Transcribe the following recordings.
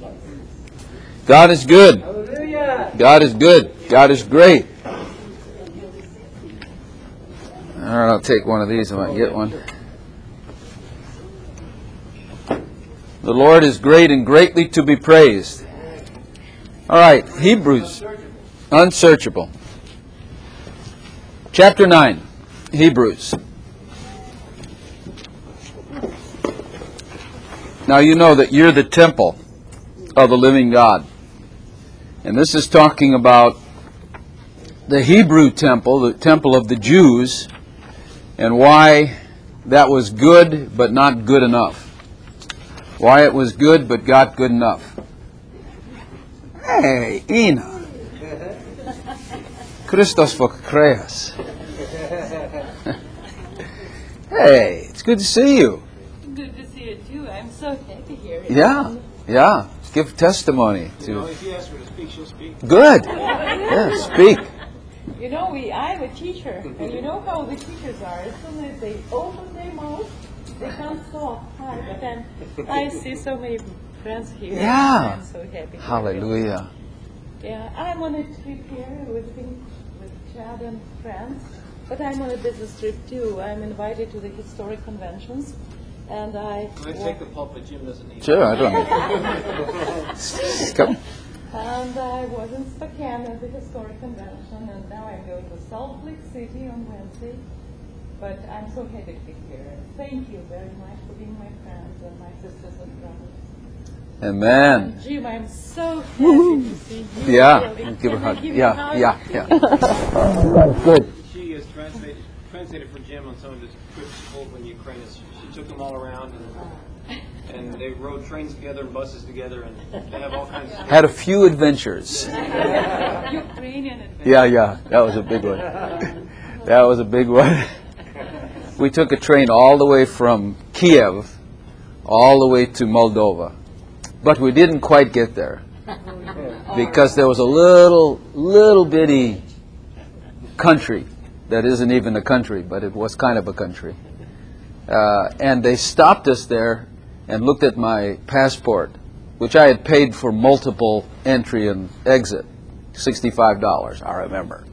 God is good. God is good. God is great. All right, I'll take one of these if I can get one. The Lord is great and greatly to be praised. All right, Hebrews. Unsearchable. Chapter 9, Hebrews. Now you know that you're the temple of the living God. And this is talking about the Hebrew temple, the temple of the Jews, and why that was good but not good enough. Why it was good but not good enough. Hey, Ina. Christos Vokreas. Hey, it's good to see you. Good to see you too. I'm so happy here. Yeah. Give testimony to. If you ask her to speak, she'll speak. Good. Yeah, speak. You know, I'm a teacher, and you know how the teachers are. As soon as they open their mouth, they can't stop. But then I see so many friends here. Yeah. I'm so happy. Hallelujah. Yeah, I'm on a trip here with Chad and friends, but I'm on a business trip too. I'm invited to the historic conventions, and I take the pulpit. Jim doesn't need Sure, I don't know. Come. And I was in Spokane at the historic convention, and now I'm going to Salt Lake City on Wednesday. But I'm so happy to be here. Thank you very much for being my friends and my sisters and brothers. Amen. And Jim, I'm so happy to see you. Yeah. Really. Give her a Can I hug. give you a hug? Yeah. Good. She has translated for Jim on some of his trips over in Ukraine. She took them all around, and they rode trains together and buses together, and they have all kinds of... Had a few adventures. Ukrainian adventure. Yeah. That was a big one. That was a big one. We took a train all the way from Kiev all the way to Moldova. But we didn't quite get there because there was a little bitty country that isn't even a country, but it was kind of a country. And they stopped us there and looked at my passport, which I had paid for multiple entry and exit, $65, I remember.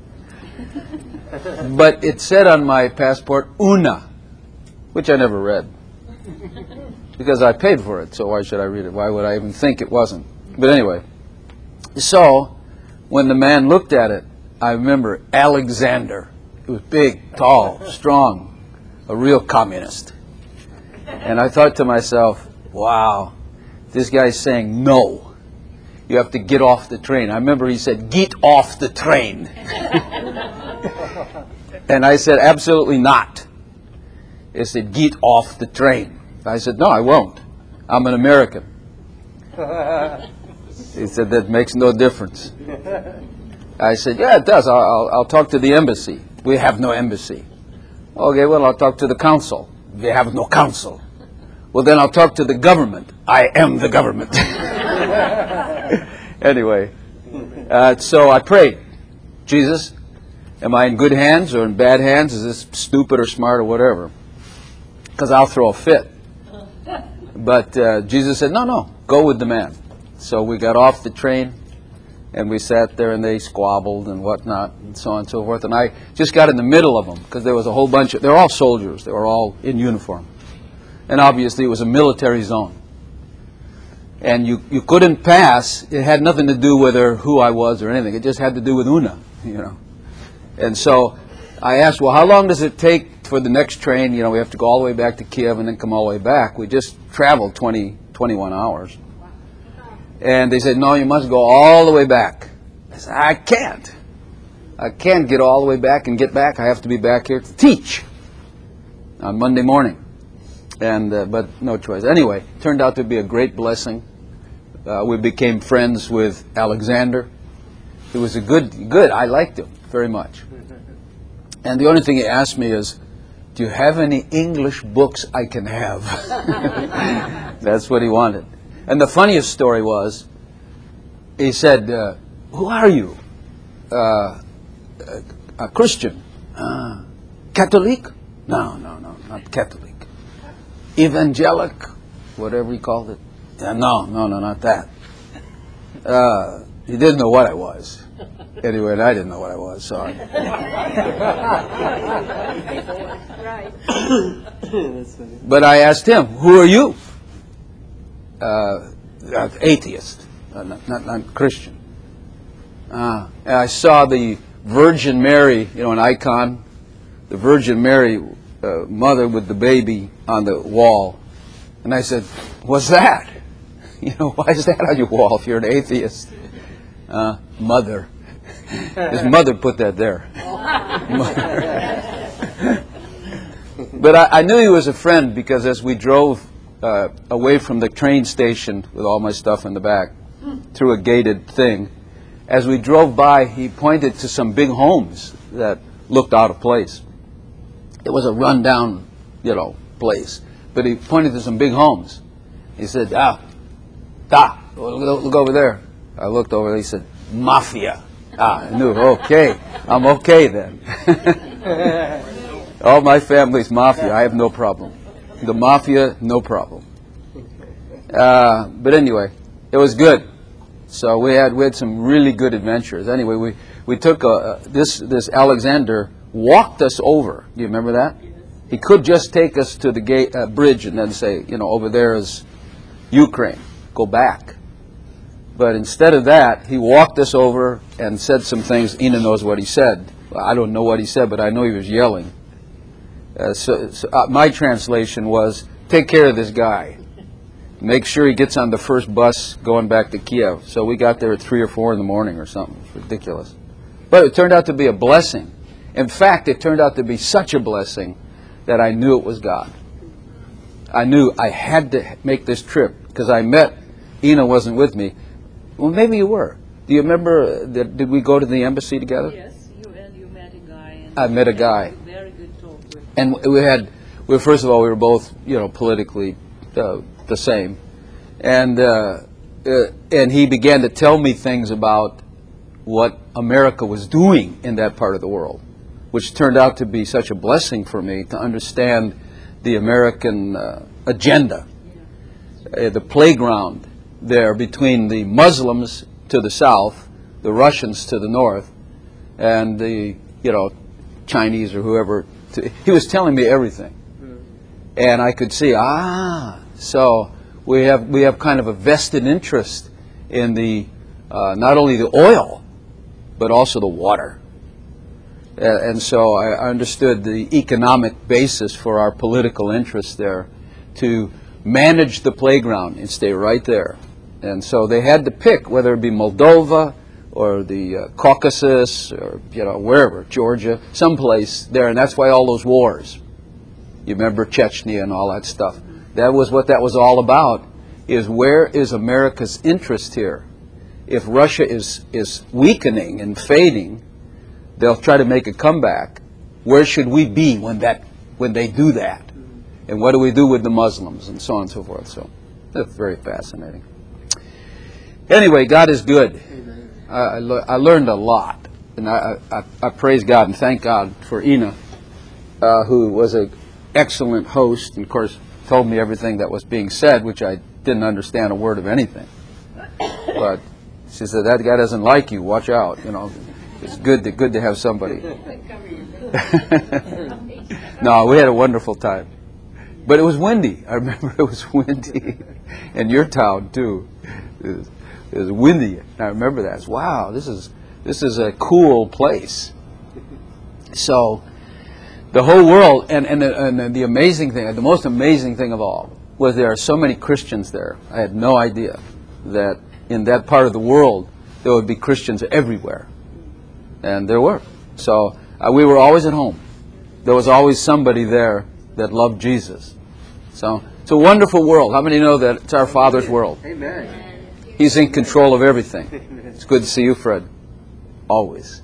But it said on my passport, Una, which I never read. Because I paid for it, so why should I read it? Why would I even think it wasn't? But anyway, so when the man looked at it, I remember Alexander. He was big, tall, strong, a real communist. And I thought to myself, wow, this guy's saying no. You have to get off the train. I remember he said, get off the train. And I said, absolutely not. He said, get off the train. I said, no, I won't. I'm an American. He said, that makes no difference. I said, yeah, it does. I'll talk to the embassy. We have no embassy. Okay, well, I'll talk to the council. We have no council. Well, then I'll talk to the government. I am the government. Anyway, so I prayed. Jesus, am I in good hands or in bad hands? Is this stupid or smart or whatever? Because I'll throw a fit. But Jesus said, no, go with the man. So we got off the train, and we sat there, and they squabbled and whatnot, and so on and so forth. And I just got in the middle of them, because there was a whole bunch of... They were all soldiers. They were all in uniform. And obviously it was a military zone. And you couldn't pass. It had nothing to do with who I was or anything. It just had to do with Una, you know. And so I asked, well, how long does it take for the next train? You know, we have to go all the way back to Kiev and then come all the way back. We just traveled 21 hours. And they said, no, you must go all the way back. I said, I can't. I can't get all the way back and get back. I have to be back here to teach on Monday morning. And but no choice. Anyway, turned out to be a great blessing. We became friends with Alexander. He was a good. I liked him very much. And the only thing he asked me is, do you have any English books I can have? That's what he wanted. And the funniest story was, he said, who are you? A Christian. Catholic? No, not Catholic. Evangelic? Whatever he called it. No, not that. He didn't know what I was. Anyway, and I didn't know what I was, sorry. Right. But I asked him, who are you? Atheist, not Christian. And I saw the Virgin Mary, an icon, the Virgin Mary mother with the baby on the wall. And I said, what's that? Why is that on your wall if you're an atheist? Mother. His mother put that there. But I knew he was a friend because as we drove away from the train station with all my stuff in the back through a gated thing, as we drove by, he pointed to some big homes that looked out of place. It was a rundown, place. But he pointed to some big homes. He said, look over there. I looked over there. He said, Mafia. I knew, okay. I'm okay then. All my family's Mafia. I have no problem. The Mafia, no problem. But anyway, it was good. So we had some really good adventures. Anyway, we took this Alexander walked us over. Do you remember that? He could just take us to the bridge and then say, over there is Ukraine. Go back. But instead of that, he walked us over and said some things. Ina knows what he said. I don't know what he said, but I know he was yelling. My translation was, take care of this guy. Make sure he gets on the first bus going back to Kiev. So we got there at 3 or 4 in the morning or something. It's ridiculous. But it turned out to be a blessing. In fact, it turned out to be such a blessing that I knew it was God. I knew I had to make this trip because I met, Ina wasn't with me. Well, maybe you were. Do you remember, did we go to the embassy together? Yes, you met a guy. And I met a guy. Very good talk with. And first of all, we were both, politically the same. And he began to tell me things about what America was doing in that part of the world, which turned out to be such a blessing for me to understand the American agenda, the playground there between the Muslims to the south, the Russians to the north, and the, Chinese or whoever. He was telling me everything. And I could see, so we have kind of a vested interest in the not only the oil, but also the water. And so I understood the economic basis for our political interests there to manage the playground and stay right there. And so they had to pick whether it be Moldova or the Caucasus or, wherever, Georgia, someplace there. And that's why all those wars. You remember Chechnya and all that stuff. That was what that was all about, is where is America's interest here? If Russia is weakening and fading, they'll try to make a comeback. Where should we be when they do that? And what do we do with the Muslims and so on and so forth? So that's very fascinating. Anyway, God is good. I learned a lot. And I praise God and thank God for Ina, who was an excellent host and, of course, told me everything that was being said, which I didn't understand a word of anything. But she said, that guy doesn't like you. Watch out. It's good to have somebody. No, we had a wonderful time. But it was windy. I remember it was windy. And your town, too. It was windy. I remember that. Wow, this is a cool place. So the whole world, and the amazing thing, the most amazing thing of all, was there are so many Christians there. I had no idea that in that part of the world there would be Christians everywhere. And there were. So we were always at home. There was always somebody there that loved Jesus. So it's a wonderful world. How many know that it's our Father's world? Amen. He's in control of everything. It's good to see you, Fred. Always.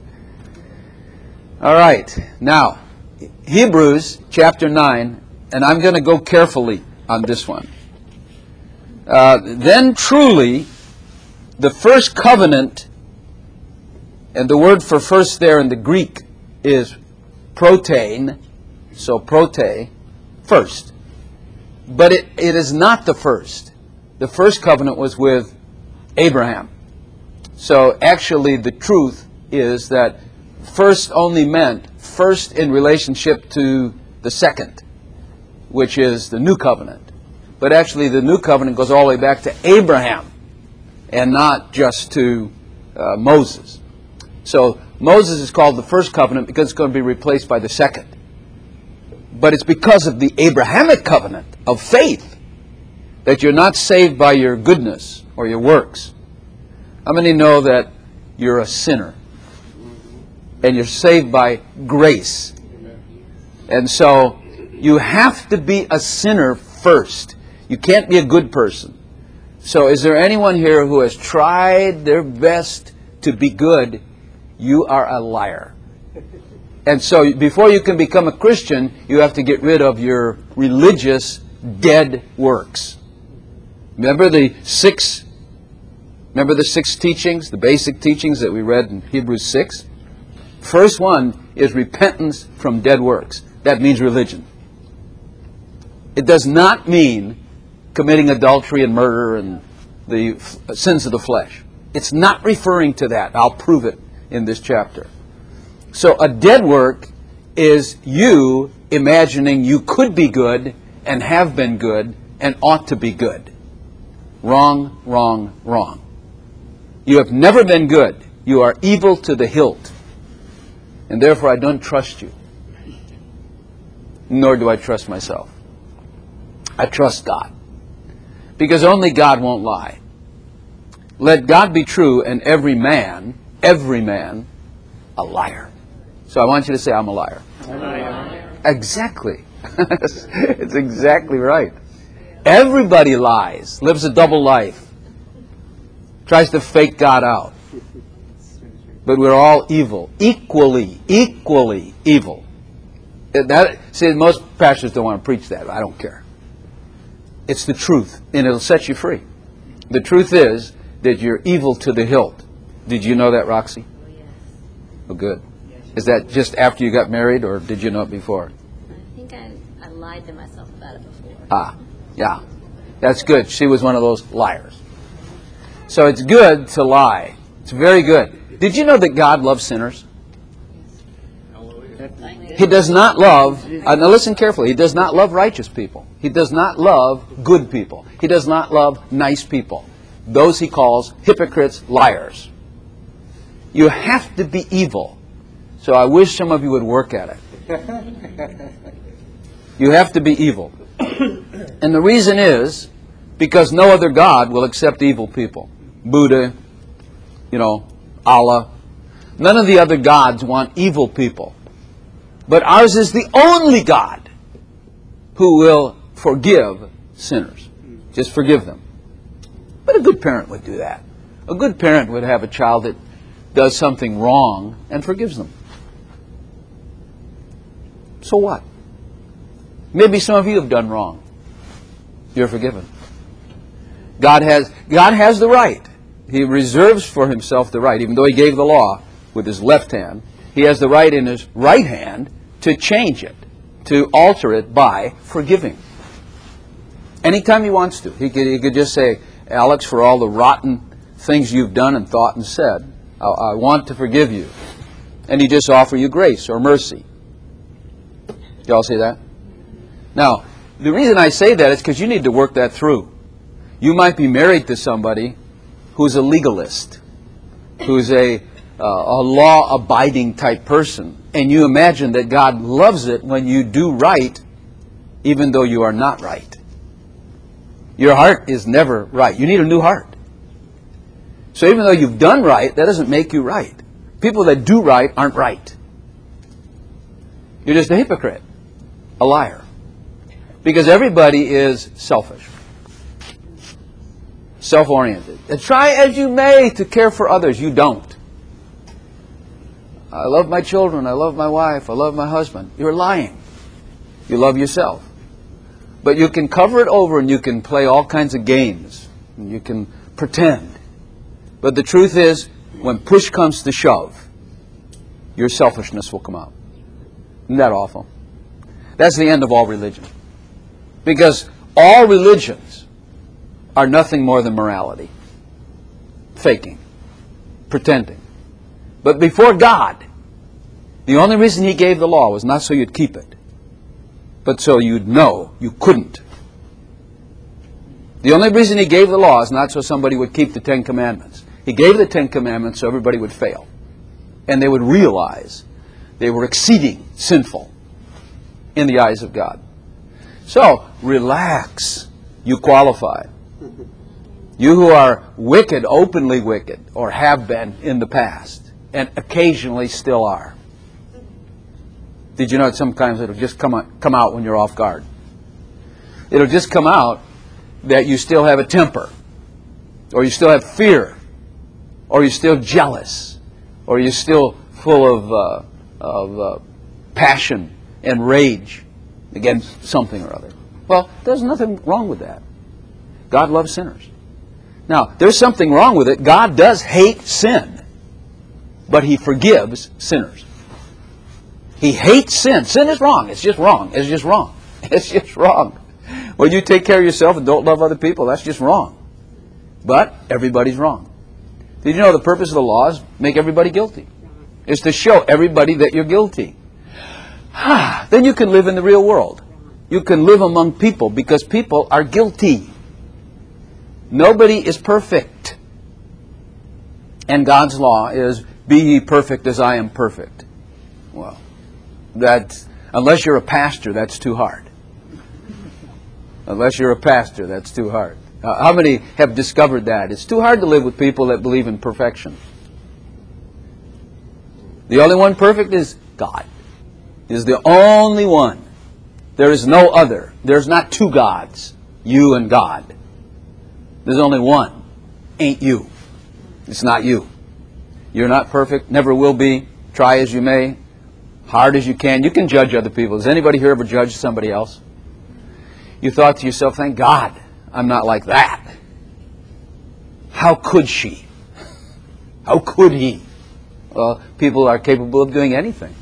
All right. Now, Hebrews chapter 9, and I'm going to go carefully on this one. Then truly, the first covenant, and the word for first there in the Greek is protein, so prote, first. But it is not the first. The first covenant was with Abraham. So actually the truth is that first only meant first in relationship to the second, which is the new covenant. But actually the new covenant goes all the way back to Abraham and not just to Moses. So Moses is called the first covenant because it's going to be replaced by the second. But it's because of the Abrahamic covenant of faith that you're not saved by your goodness or your works. How many know that you're a sinner? And you're saved by grace. And so you have to be a sinner first. You can't be a good person. So is there anyone here who has tried their best to be good? You are a liar. And so before you can become a Christian, you have to get rid of your religious dead works. Remember the six teachings, the basic teachings that we read in Hebrews 6? First one is repentance from dead works. That means religion. It does not mean committing adultery and murder and the sins of the flesh. It's not referring to that. I'll prove it in this chapter. So a dead work is you imagining you could be good and have been good and ought to be good. Wrong, wrong, wrong. You have never been good. You are evil to the hilt. And therefore I don't trust you. Nor do I trust myself. I trust God. Because only God won't lie. Let God be true and every man, a liar. So I want you to say, I'm a liar. I'm a liar. Exactly. It's exactly right. Everybody lies, lives a double life, tries to fake God out. But we're all evil, equally evil. See, most pastors don't want to preach that. I don't care. It's the truth, and it'll set you free. The truth is that you're evil to the hilt. Did you know that, Roxy? Oh, yes. Oh, good. Is that just after you got married, or did you know it before? I think I lied to myself about it before. Ah, yeah. That's good. She was one of those liars. So it's good to lie. It's very good. Did you know that God loves sinners? He does not love, now listen carefully, He does not love righteous people. He does not love good people. He does not love nice people. Those He calls hypocrites, liars. You have to be evil. So I wish some of you would work at it. You have to be evil. And the reason is because no other God will accept evil people. Buddha, Allah. None of the other gods want evil people. But ours is the only God who will forgive sinners. Just forgive them. But a good parent would do that. A good parent would have a child that does something wrong and forgives them. So what? Maybe some of you have done wrong. You're forgiven. God has the right. He reserves for Himself the right, even though He gave the law with His left hand. He has the right in His right hand to change it, to alter it by forgiving. Anytime He wants to. He could just say, Alex, for all the rotten things you've done and thought and said, I want to forgive you. And He just offer you grace or mercy. Y'all see that? Now, the reason I say that is because you need to work that through. You might be married to somebody who's a legalist, who's a law-abiding type person, and you imagine that God loves it when you do right, even though you are not right. Your heart is never right. You need a new heart. So even though you've done right, that doesn't make you right. People that do right aren't right. You're just a hypocrite, a liar. Because everybody is selfish, self-oriented. And try as you may to care for others, you don't. I love my children, I love my wife, I love my husband. You're lying. You love yourself. But you can cover it over and you can play all kinds of games. And you can pretend. But the truth is, when push comes to shove, your selfishness will come out. Isn't that awful? That's the end of all religion. Because all religions are nothing more than morality. faking, pretending. But before God, the only reason He gave the law was not so you'd keep it, but so you'd know you couldn't. The only reason He gave the law is not so somebody would keep the Ten Commandments. He gave the Ten Commandments so everybody would fail. And they would realize they were exceeding sinful in the eyes of God. So, relax. You qualify. You who are wicked, openly wicked, or have been in the past, and occasionally still are. Did you know that sometimes it'll just come out when you're off guard? It'll just come out that you still have a temper, or you still have fear, or you're still jealous, or you're still full of passion and rage against something or other. Well, there's nothing wrong with that. God loves sinners. Now, there's something wrong with it. God does hate sin, but He forgives sinners. He hates sin. Sin is wrong. It's just wrong. It's just wrong. It's just wrong. When you take care of yourself and don't love other people, that's just wrong. But everybody's wrong. Did you know the purpose of the law is make everybody guilty? Is to show everybody that you're guilty. Then you can live in the real world. You can live among people because people are guilty. Nobody is perfect. And God's law is, be ye perfect as I am perfect. Well, unless you're a pastor, that's too hard. Unless you're a pastor, that's too hard. How many have discovered that? It's too hard to live with people that believe in perfection. The only one perfect is God. He is the only one. There is no other. There's not two gods, you and God. There's only one. Ain't you. It's not you. You're not perfect, never will be. Try as you may, hard as you can. You can judge other people. Has anybody here ever judged somebody else? You thought to yourself, thank God I'm not like that. How could she? How could he? Well, people are capable of doing anything.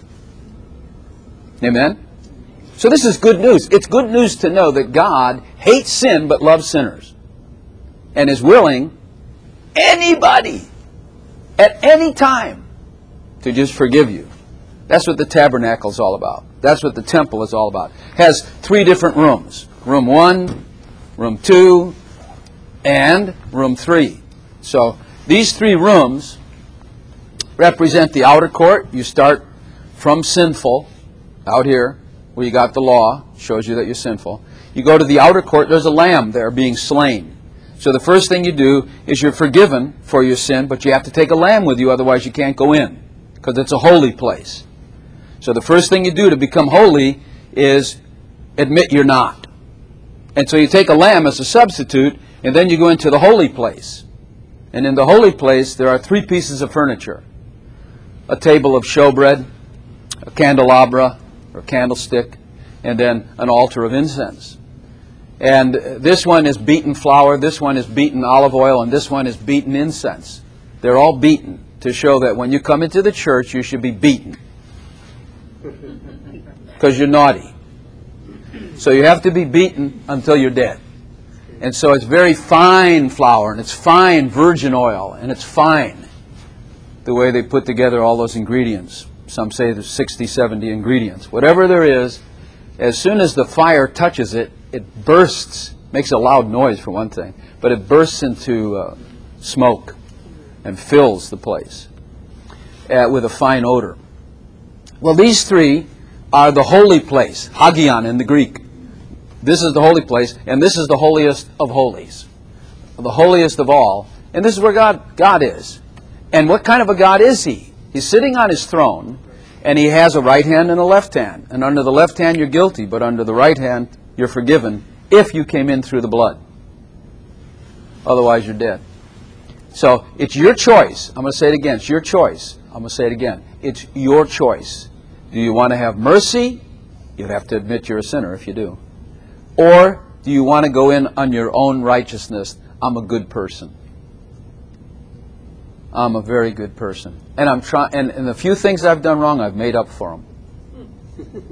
Amen? So this is good news. It's good news to know that God hates sin but loves sinners. And is willing, anybody, at any time, to just forgive you. That's what the tabernacle is all about. That's what the temple is all about. It has 3 different rooms. Room 1, room 2, and room 3. So these 3 rooms represent the outer court. You start from sinful, out here, where you got the law, shows you that you're sinful. You go to the outer court, there's a lamb there being slain. So the first thing you do is you're forgiven for your sin, but you have to take a lamb with you, otherwise you can't go in, because it's a holy place. So the first thing you do to become holy is admit you're not. And so you take a lamb as a substitute, and then you go into the holy place. And in the holy place, there are 3 pieces of furniture. A table of showbread, a candelabra, or candlestick, and then an altar of incense. And this one is beaten flour, this one is beaten olive oil, and this one is beaten incense. They're all beaten to show that when you come into the church, you should be beaten. Because you're naughty. So you have to be beaten until you're dead. And so it's very fine flour, and it's fine virgin oil, and it's fine the way they put together all those ingredients. Some say there's 60, 70 ingredients. Whatever there is, as soon as the fire touches it, it bursts, makes a loud noise for one thing, but it bursts into smoke and fills the place with a fine odor. Well, these 3 are the holy place, hagion in the Greek. This is the holy place, and this is the holiest of holies, the holiest of all. And this is where God is. And what kind of a God is He? He's sitting on His throne, and He has a right hand and a left hand. And under the left hand you're guilty, but under the right hand you're forgiven if you came in through the blood. Otherwise you're dead. So it's your choice. I'm going to say it again. It's your choice. I'm going to say it again. It's your choice. Do you want to have mercy? You'd have to admit you're a sinner if you do. Or do you want to go in on your own righteousness? I'm a good person. I'm a very good person. And I'm trying. And the few things I've done wrong, I've made up for them.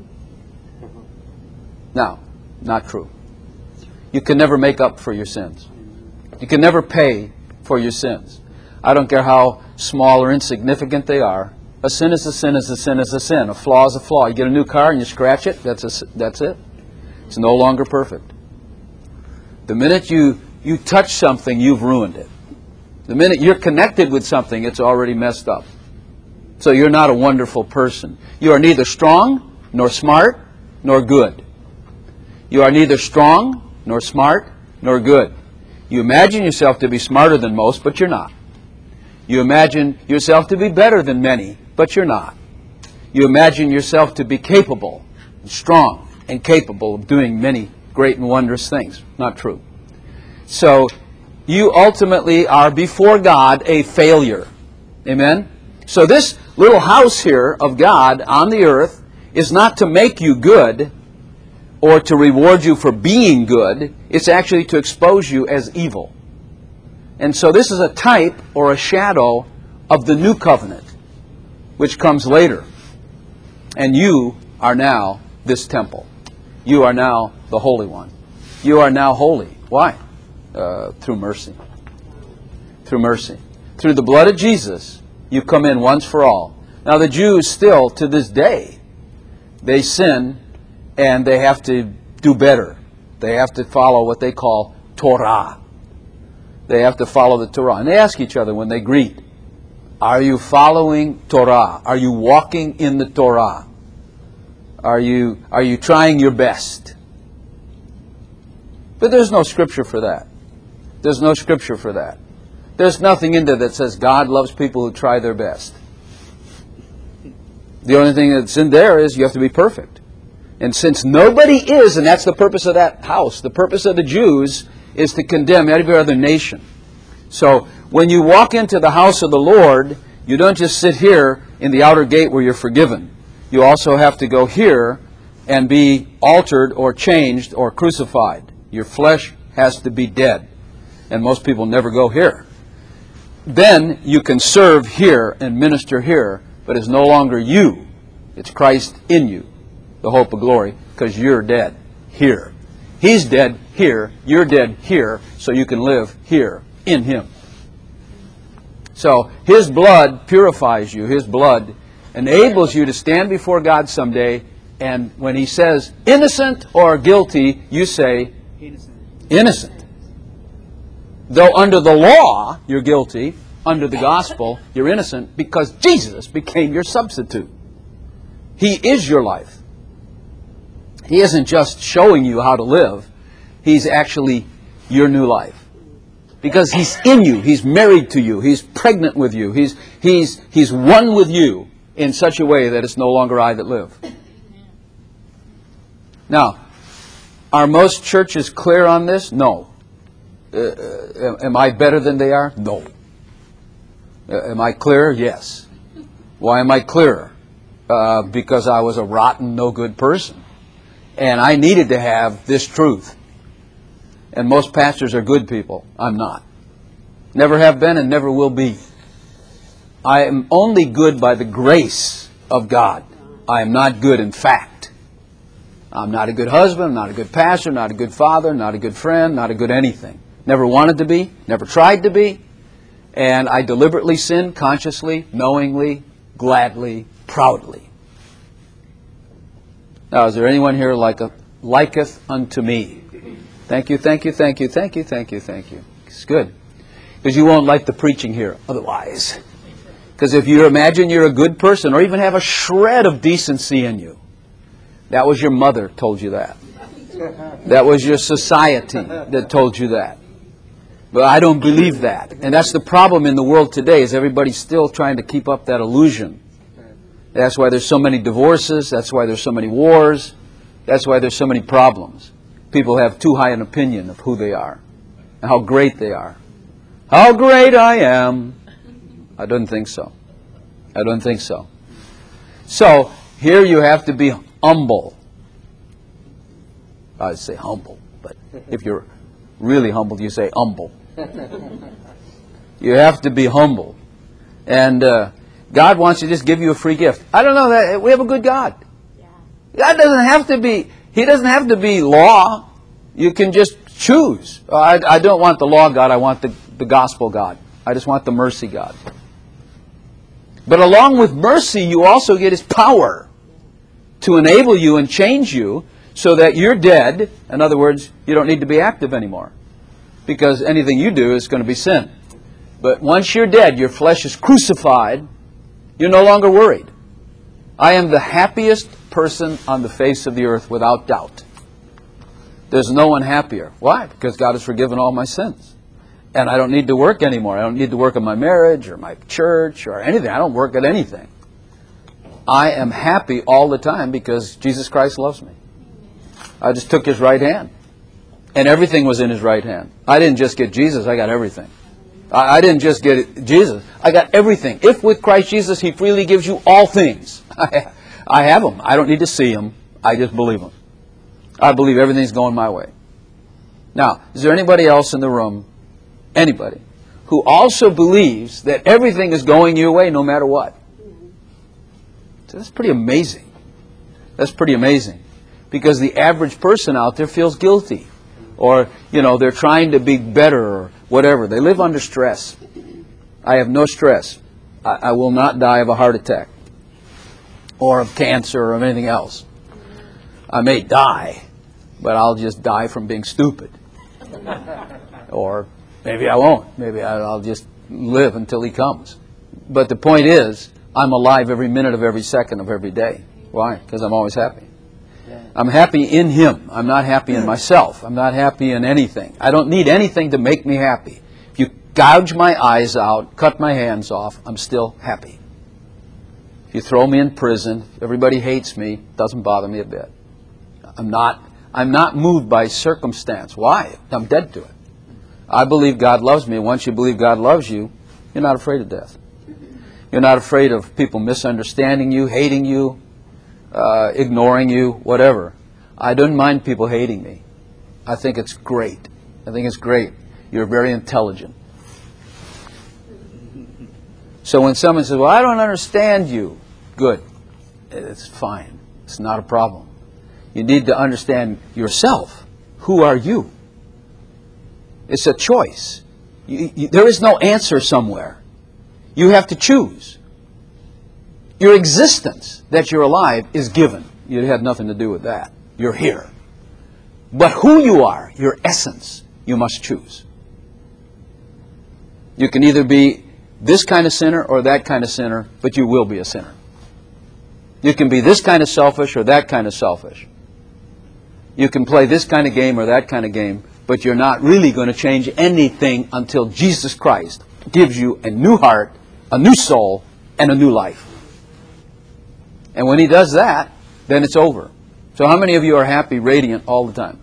Now, not true. You can never make up for your sins. You can never pay for your sins. I don't care how small or insignificant they are. A sin is a sin is a sin is a sin. A flaw is a flaw. You get a new car and you scratch it, that's it. It's no longer perfect. The minute you touch something, you've ruined it. The minute you're connected with something, it's already messed up. So you're not a wonderful person. You are neither strong, nor smart, nor good. You are neither strong, nor smart, nor good. You imagine yourself to be smarter than most, but you're not. You imagine yourself to be better than many, but you're not. You imagine yourself to be capable, and strong, and capable of doing many great and wondrous things. Not true. So, you ultimately are before God a failure. Amen? So this little house here of God on the earth is not to make you good or to reward you for being good. It's actually to expose you as evil. And so this is a type or a shadow of the new covenant, which comes later. And you are now this temple. You are now the Holy One. You are now holy. Why? Through mercy. Through mercy. Through the blood of Jesus, you come in once for all. Now the Jews still, to this day, they sin and they have to do better. They have to follow what they call Torah. They have to follow the Torah. And they ask each other when they greet, are you following Torah? Are you walking in the Torah? Are you trying your best? But there's no scripture for that. There's no scripture for that. There's nothing in there that says God loves people who try their best. The only thing that's in there is you have to be perfect. And since nobody is, and that's the purpose of that house, the purpose of the Jews is to condemn every other nation. So when you walk into the house of the Lord, you don't just sit here in the outer gate where you're forgiven. You also have to go here and be altered or changed or crucified. Your flesh has to be dead. And most people never go here. Then you can serve here and minister here, but it's no longer you. It's Christ in you, the hope of glory, because you're dead here. He's dead here. You're dead here, so you can live here in Him. So His blood purifies you. His blood enables you to stand before God someday, and when He says innocent or guilty, you say innocent. Though under the law you're guilty, under the gospel you're innocent because Jesus became your substitute. He is your life. He isn't just showing you how to live. He's actually your new life. Because He's in you. He's married to you. He's pregnant with you. He's one with you in such a way that it's no longer I that live. Now, are most churches clear on this? No. Am I better than they are? No. Am I clearer? Yes. Why am I clearer? Because I was a rotten, no good person. And I needed to have this truth. And most pastors are good people. I'm not. Never have been and never will be. I am only good by the grace of God. I am not good in fact. I'm not a good husband, not a good pastor, not a good father, not a good friend, not a good anything. Never wanted to be, never tried to be. And I deliberately sinned, consciously, knowingly, gladly, proudly. Now, is there anyone here liketh unto me? Thank you, thank you, thank you, thank you, thank you, thank you. It's good. Because you won't like the preaching here otherwise. Because if you imagine you're a good person or even have a shred of decency in you, that was your mother told you that. That was your society that told you that. But I don't believe that. And that's the problem in the world today, is everybody's still trying to keep up that illusion. That's why there's so many divorces. That's why there's so many wars. That's why there's so many problems. People have too high an opinion of who they are and how great they are. How great I am. I don't think so. I don't think so. So, here you have to be humble. I'd say humble, but if you're really humble, you say humble. You have to be humble. And God wants to just give you a free gift. I don't know that we have a good God. God doesn't have to be, He doesn't have to be law. You can just choose. I don't want the law, God. I want the gospel God. I just want the mercy God. But along with mercy, you also get His power to enable you and change you so that you're dead. In other words, you don't need to be active anymore, because anything you do is going to be sin. But once you're dead, your flesh is crucified, you're no longer worried. I am the happiest person on the face of the earth without doubt. There's no one happier. Why? Because God has forgiven all my sins. And I don't need to work anymore. I don't need to work on my marriage or my church or anything. I don't work at anything. I am happy all the time because Jesus Christ loves me. I just took His right hand. And everything was in His right hand. I didn't just get Jesus, I got everything. I didn't just get Jesus, I got everything. If with Christ Jesus He freely gives you all things, I have them. I don't need to see them. I just believe them. I believe everything's going my way. Now, is there anybody else in the room, anybody, who also believes that everything is going your way no matter what? So that's pretty amazing. That's pretty amazing. Because the average person out there feels guilty. Or, they're trying to be better or whatever. They live under stress. I have no stress. I will not die of a heart attack or of cancer or of anything else. I may die, but I'll just die from being stupid. Or maybe I won't. Maybe I'll just live until He comes. But the point is, I'm alive every minute of every second of every day. Why? Because I'm always happy. I'm happy in Him. I'm not happy in myself. I'm not happy in anything. I don't need anything to make me happy. If you gouge my eyes out, cut my hands off, I'm still happy. If you throw me in prison, everybody hates me, it doesn't bother me a bit. I'm not moved by circumstance. Why? I'm dead to it. I believe God loves me. Once you believe God loves you, you're not afraid of death. You're not afraid of people misunderstanding you, hating you, ignoring you, whatever. I don't mind people hating me. I think it's great. I think it's great. You're very intelligent. So when someone says, well, I don't understand you, good. It's fine. It's not a problem. You need to understand yourself. Who are you? It's a choice. There is no answer somewhere. You have to choose. Your existence, that you're alive, is given. You had nothing to do with that. You're here. But who you are, your essence, you must choose. You can either be this kind of sinner or that kind of sinner, but you will be a sinner. You can be this kind of selfish or that kind of selfish. You can play this kind of game or that kind of game, but you're not really going to change anything until Jesus Christ gives you a new heart, a new soul, and a new life. And when He does that, then it's over. So how many of you are happy, radiant all the time?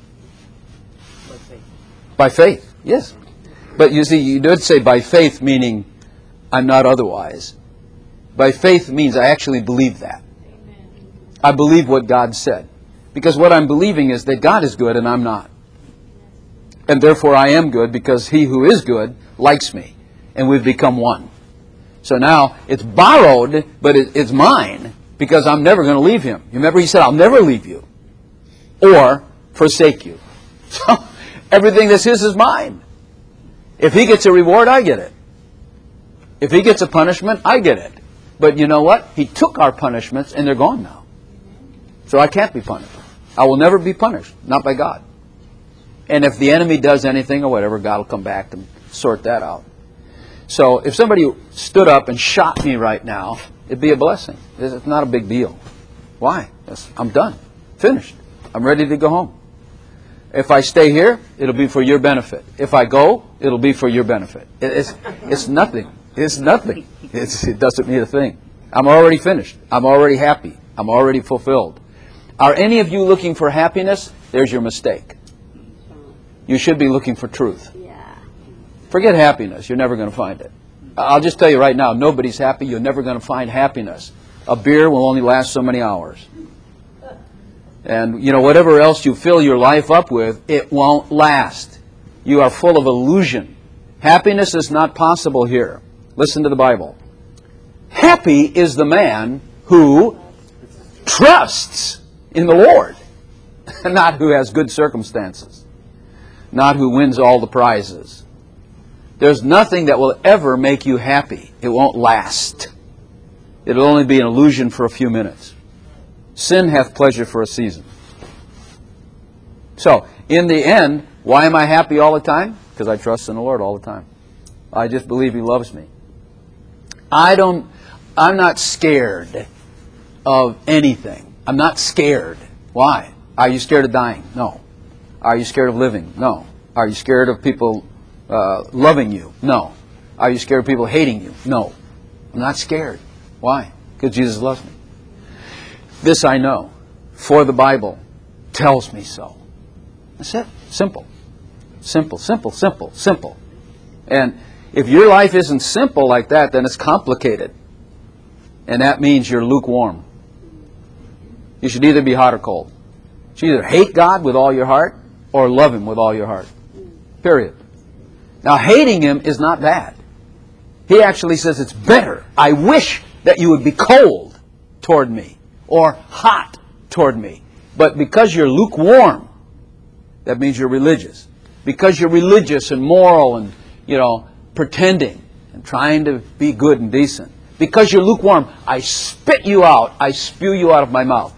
By faith. By faith, yes. But you see, you did say by faith, meaning I'm not otherwise. By faith means I actually believe that. I believe what God said. Because what I'm believing is that God is good and I'm not. And therefore I am good because He who is good likes me. And we've become one. So now it's borrowed, but it's mine because I'm never going to leave Him. You remember He said, I'll never leave you or forsake you. So everything that's His is mine. If He gets a reward, I get it. If He gets a punishment, I get it. But you know what? He took our punishments and they're gone now. So I can't be punished. I will never be punished. Not by God. And if the enemy does anything or whatever, God will come back and sort that out. So if somebody stood up and shot me right now, it'd be a blessing. It's not a big deal. Why? I'm done. Finished. I'm ready to go home. If I stay here, it'll be for your benefit. If I go, it'll be for your benefit. It's nothing. It's nothing. It doesn't mean a thing. I'm already finished. I'm already happy. I'm already fulfilled. Are any of you looking for happiness? There's your mistake. You should be looking for truth. Forget happiness. You're never going to find it. I'll just tell you right now, nobody's happy. You're never going to find happiness. A beer will only last so many hours. And, whatever else you fill your life up with, it won't last. You are full of illusion. Happiness is not possible here. Listen to the Bible. Happy is the man who trusts in the Lord, not who has good circumstances, not who wins all the prizes. There's nothing that will ever make you happy. It won't last. It'll only be an illusion for a few minutes. Sin hath pleasure for a season. So, in the end, why am I happy all the time? Because I trust in the Lord all the time. I just believe He loves me. I'm not scared of anything. I'm not scared. Why? Are you scared of dying? No. Are you scared of living? No. Are you scared of people loving you? No. Are you scared of people hating you? No. I'm not scared. Why? Because Jesus loves me. This I know, for the Bible tells me so. That's it. Simple. Simple, simple, simple, simple. And if your life isn't simple like that, then it's complicated. And that means you're lukewarm. You should either be hot or cold. You should either hate God with all your heart or love Him with all your heart. Period. Now, hating Him is not bad. He actually says it's better. I wish that you would be cold toward me or hot toward me. But because you're lukewarm, that means you're religious. Because you're religious and moral and, pretending and trying to be good and decent. Because you're lukewarm, I spit you out. I spew you out of my mouth.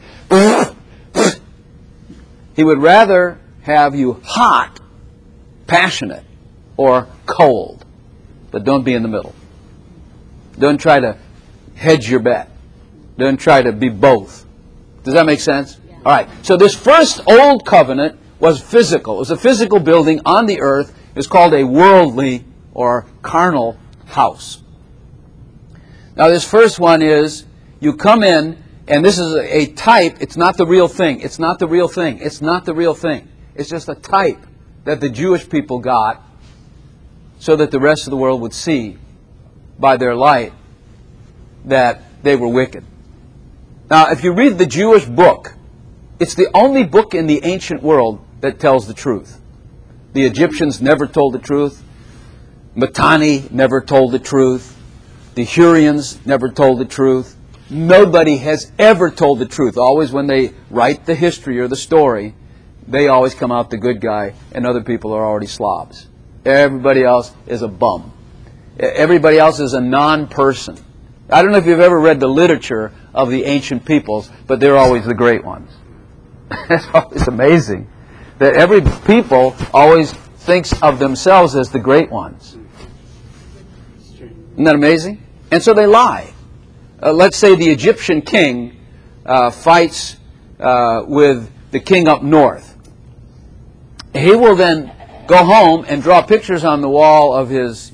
He would rather have you hot, passionate, or cold. But don't be in the middle. Don't try to hedge your bet. Don't try to be both. Does that make sense? Yeah. All right. So this first old covenant was physical. It was a physical building on the earth. It was called a worldly or carnal house. Now this first one is, you come in, and this is a type. It's not the real thing. It's not the real thing. It's not the real thing. It's just a type that the Jewish people got so that the rest of the world would see by their light that they were wicked. Now, if you read the Jewish book, it's the only book in the ancient world that tells the truth. The Egyptians never told the truth. Mitanni never told the truth. The Hurrians never told the truth. Nobody has ever told the truth. Always when they write the history or the story, they always come out the good guy, and other people are already slobs. Everybody else is a bum. Everybody else is a non-person. I don't know if you've ever read the literature of the ancient peoples, but they're always the great ones. It's always amazing that every people always thinks of themselves as the great ones. Isn't that amazing? And so they lie. Let's say the Egyptian king fights with the king up north. He will then go home and draw pictures on the wall of his,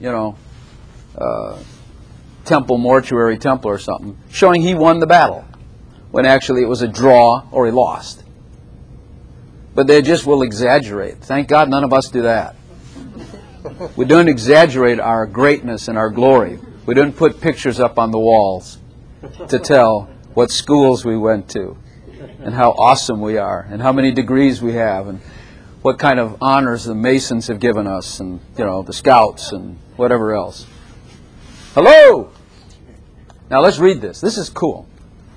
temple, mortuary temple or something, showing he won the battle, when actually it was a draw or he lost. But they just will exaggerate. Thank God none of us do that. We don't exaggerate our greatness and our glory. We don't put pictures up on the walls to tell what schools we went to and how awesome we are and how many degrees we have and what kind of honors the Masons have given us and, the Scouts and whatever else. Hello! Now let's read this. This is cool.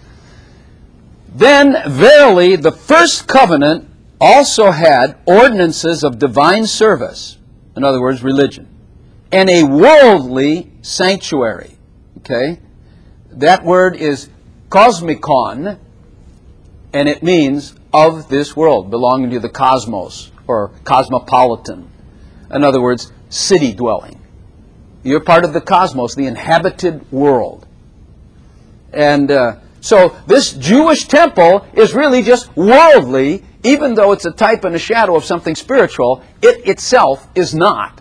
Then verily the first covenant also had ordinances of divine service, in other words, religion, and a worldly sanctuary. Okay? That word is cosmikon, and it means of this world, belonging to the cosmos, or cosmopolitan. In other words, city dwelling. You're part of the cosmos, the inhabited world. And so this Jewish temple is really just worldly, even though it's a type and a shadow of something spiritual. It itself is not.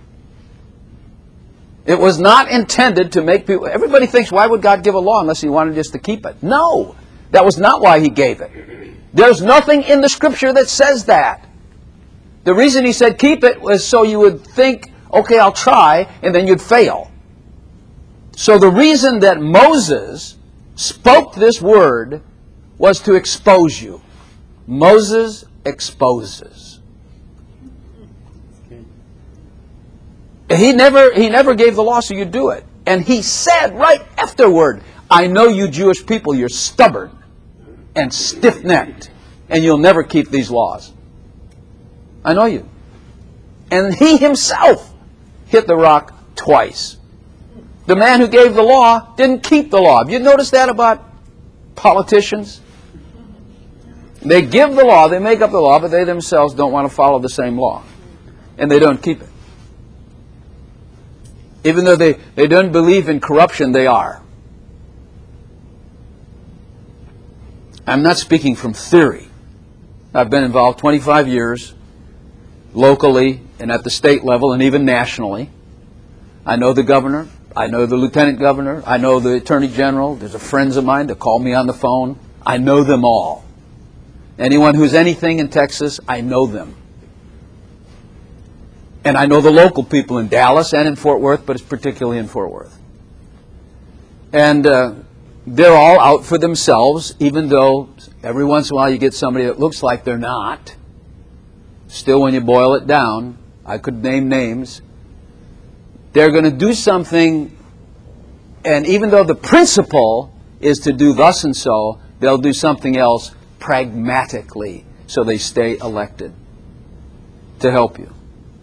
It was not intended to make people... Everybody thinks, why would God give a law unless He wanted us to keep it? No! That was not why He gave it. There's nothing in the Scripture that says that. The reason He said keep it was so you would think, okay, I'll try, and then you'd fail. So the reason that Moses spoke this word was to expose you. Moses exposes. He never gave the law so you'd do it. And he said right afterward, I know you Jewish people, you're stubborn and stiff-necked, and you'll never keep these laws. I know you. And he himself hit the rock twice. The man who gave the law didn't keep the law. Have you noticed that about politicians? They give the law, they make up the law, but they themselves don't want to follow the same law. And they don't keep it. Even though they don't believe in corruption, they are. I'm not speaking from theory. I've been involved 25 years, locally and at the state level and even nationally. I know the governor. I know the lieutenant governor. I know the attorney general. There's friends of mine that call me on the phone. I know them all. Anyone who's anything in Texas, I know them. And I know the local people in Dallas and in Fort Worth, but it's particularly in Fort Worth. And they're all out for themselves, even though every once in a while you get somebody that looks like they're not. Still, when you boil it down, I could name names. They're going to do something, and even though the principle is to do thus and so, they'll do something else pragmatically so they stay elected to help you.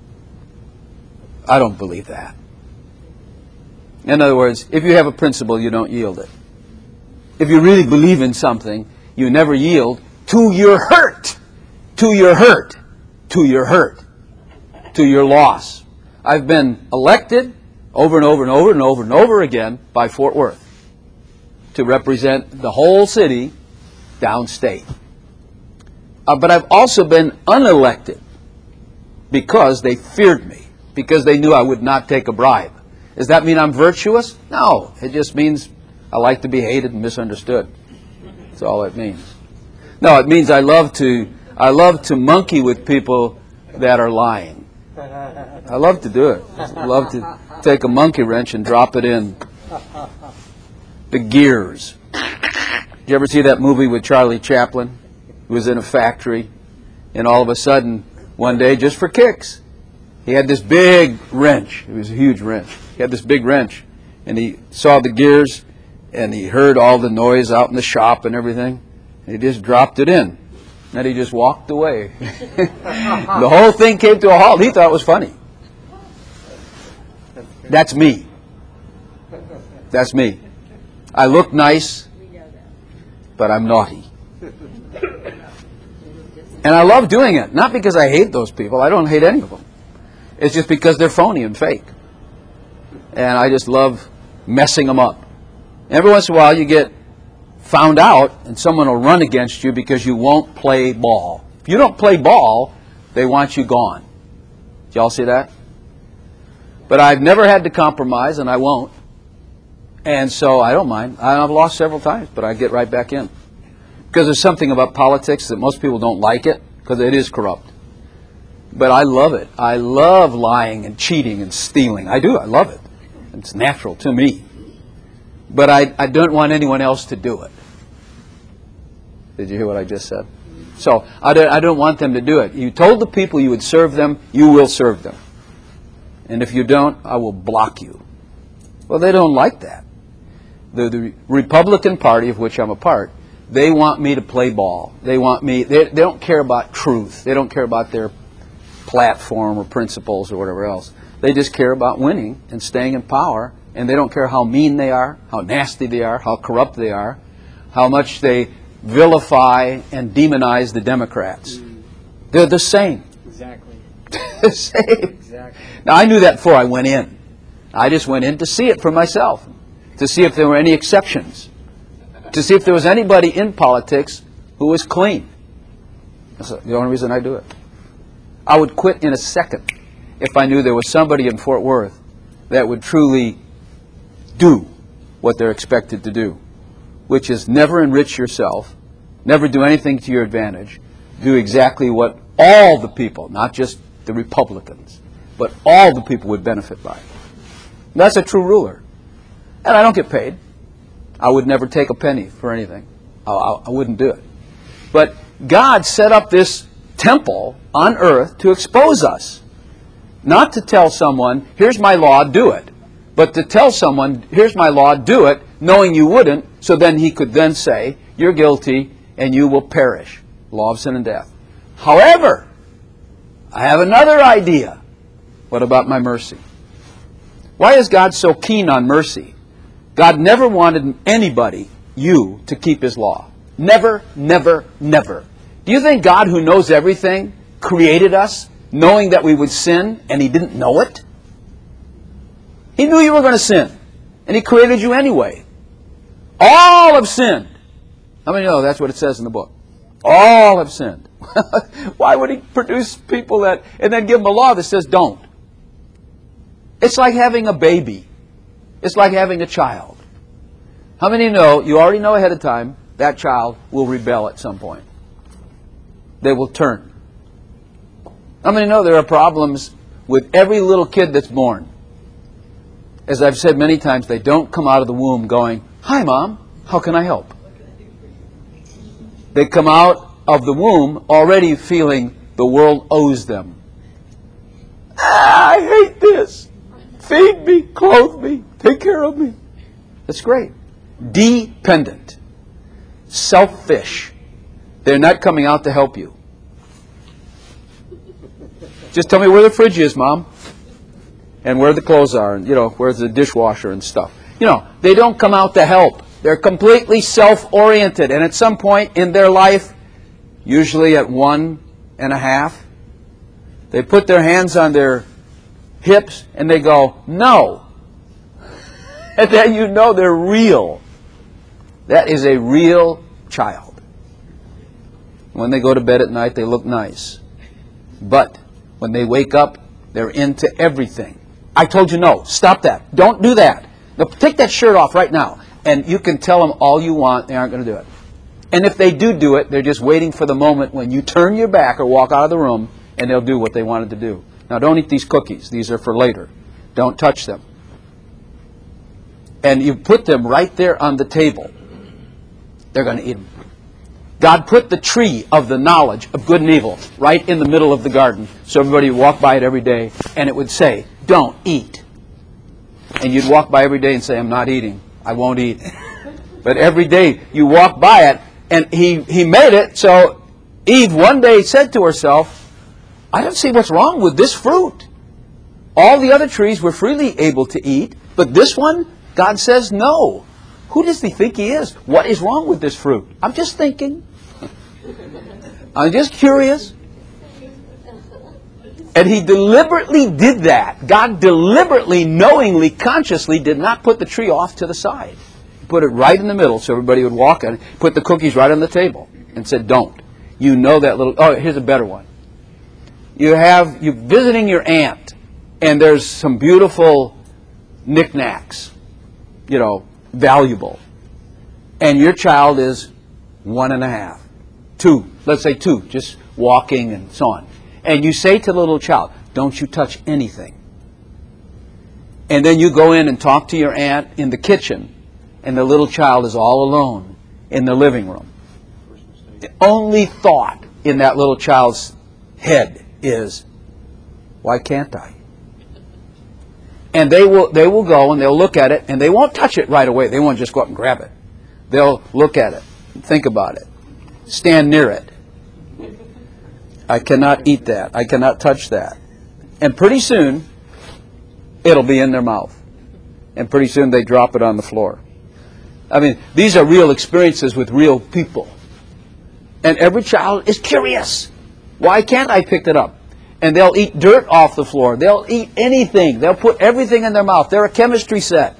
I don't believe that. In other words, if you have a principle, you don't yield it. If you really believe in something, you never yield to your hurt, to your hurt, to your hurt, to your loss. I've been elected over and over and over and over and over again by Fort Worth to represent the whole city downstate. But I've also been unelected because they feared me, because they knew I would not take a bribe. Does that mean I'm virtuous? No. It just means I like to be hated and misunderstood. That's all it means. No, it means I love to monkey with people that are lying. I love to do it. I love to take a monkey wrench and drop it in the gears. Did you ever see that movie with Charlie Chaplin? He was in a factory, and all of a sudden, one day, just for kicks, he had this big wrench. It was a huge wrench. He had this big wrench, and he saw the gears, and he heard all the noise out in the shop and everything, and he just dropped it in. And he just walked away. The whole thing came to a halt. He thought it was funny. That's me. That's me. I look nice, but I'm naughty. And I love doing it. Not because I hate those people. I don't hate any of them. It's just because they're phony and fake. And I just love messing them up. Every once in a while you get found out and someone will run against you because you won't play ball. If you don't play ball, they want you gone. Did y'all see that? But I've never had to compromise, and I won't. And so I don't mind. I've lost several times, but I get right back in. Because there's something about politics that most people don't like it, because it is corrupt. But I love it. I love lying and cheating and stealing. I do. I love it. It's natural to me. But I don't want anyone else to do it. Did you hear what I just said? So I don't want them to do it. You told the people you would serve them, you will serve them. And if you don't, I will block you. Well, they don't like that. The Republican Party, of which I'm a part, they want me to play ball. They want me. They don't care about truth. They don't care about their platform or principles or whatever else. They just care about winning and staying in power, and they don't care how mean they are, how nasty they are, how corrupt they are, how much they vilify and demonize the Democrats. They're the same. Exactly. The same. Exactly. Now, I knew that before I went in. I just went in to see it for myself, to see if there were any exceptions, to see if there was anybody in politics who was clean. That's the only reason I do it. I would quit in a second if I knew there was somebody in Fort Worth that would truly do what they're expected to do, which is never enrich yourself, never do anything to your advantage, do exactly what all the people, not just the Republicans, but all the people would benefit by. That's a true ruler. And I don't get paid. I would never take a penny for anything. I wouldn't do it. But God set up this temple on earth to expose us. Not to tell someone, here's my law, do it. But to tell someone, here's my law, do it, knowing you wouldn't, so then he could then say, you're guilty and you will perish. Law of sin and death. However, I have another idea. What about my mercy? Why is God so keen on mercy? God never wanted anybody, you, to keep His law. Never, never, never. Do you think God, who knows everything, created us knowing that we would sin and He didn't know it? He knew you were going to sin, and He created you anyway. All have sinned. How many know that's what it says in the book? All have sinned. Why would He produce people that, and then give them a law that says don't? It's like having a baby. It's like having a child. How many know, you already know ahead of time, that child will rebel at some point. They will turn. How many know there are problems with every little kid that's born? As I've said many times, they don't come out of the womb going, "Hi, Mom, how can I help?" They come out of the womb already feeling the world owes them. I hate this. Feed me, clothe me, take care of me. That's great. Dependent. Selfish. They're not coming out to help you. Just tell me where the fridge is, Mom. And where the clothes are, and where's the dishwasher and stuff. They don't come out to help. They're completely self-oriented. And at some point in their life, usually at 1.5, they put their hands on their hips and they go, "No." And then they're real. That is a real child. When they go to bed at night, they look nice. But when they wake up, they're into everything. I told you no. Stop that. Don't do that. Now, take that shirt off right now. And you can tell them all you want. They aren't going to do it. And if they do it, they're just waiting for the moment when you turn your back or walk out of the room and they'll do what they wanted to do. Now, don't eat these cookies. These are for later. Don't touch them. And you put them right there on the table. They're going to eat them. God put the tree of the knowledge of good and evil right in the middle of the garden, so everybody would walk by it every day, and it would say, "Don't eat." And you'd walk by every day and say, "I'm not eating. I won't eat." But every day you walk by it, and he made it so Eve one day said to herself, "I don't see what's wrong with this fruit. All the other trees were freely able to eat, but this one, God says no. Who does He think He is? What is wrong with this fruit? I'm just thinking. I'm just curious." And He deliberately did that. God deliberately, knowingly, consciously did not put the tree off to the side. He put it right in the middle so everybody would walk on it. Put the cookies right on the table and said, "Don't." That little... Oh, here's a better one. You're visiting your aunt, and there's some beautiful knickknacks, valuable. And your child is 1.5, 2, let's say 2, just walking and so on. And you say to the little child, "Don't you touch anything." And then you go in and talk to your aunt in the kitchen, and the little child is all alone in the living room. The only thought in that little child's head is, "Why can't I?" And they will go and they'll look at it, and they won't touch it right away. They won't just go up and grab it. They'll look at it, think about it, stand near it. "I cannot eat that. I cannot touch that." And pretty soon, it'll be in their mouth. And pretty soon they drop it on the floor. I mean, these are real experiences with real people. And every child is curious. Why can't I pick it up? And they'll eat dirt off the floor. They'll eat anything. They'll put everything in their mouth. They're a chemistry set.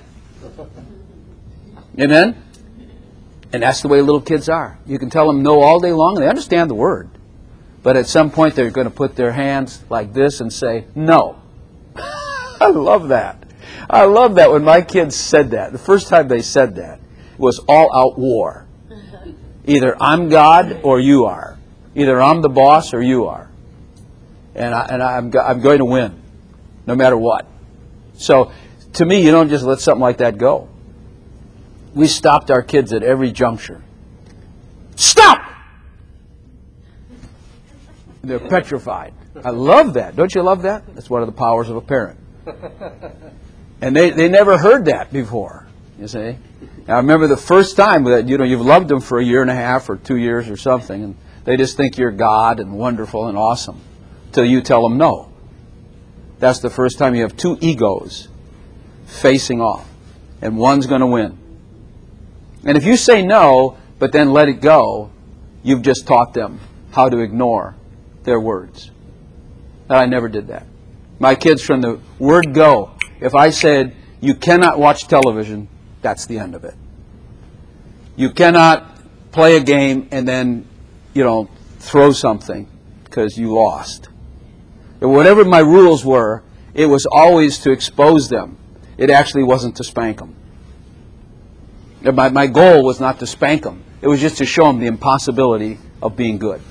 Amen? And that's the way little kids are. You can tell them no all day long, and they understand the word. But at some point, they're going to put their hands like this and say, "No." I love that. I love that when my kids said that. The first time they said that was all-out war. Either I'm God or you are. Either I'm the boss or you are. And I'm going to win, no matter what. So, to me, you don't just let something like that go. We stopped our kids at every juncture. "Stop!" They're petrified. I love that. Don't you love that? That's one of the powers of a parent. And they never heard that before, you see. Now, I remember the first time that, you've loved them for 1.5 years or 2 years or something, and they just think you're God and wonderful and awesome till you tell them no. That's the first time you have 2 egos. facing off. And one's going to win. And if you say no, but then let it go, you've just taught them how to ignore their words. And I never did that. My kids, from the word go, if I said, you cannot watch television, that's the end of it. You cannot play a game and then, throw something because you lost. Whatever my rules were, it was always to expose them. It actually wasn't to spank them. My goal was not to spank them. It was just to show them the impossibility of being good.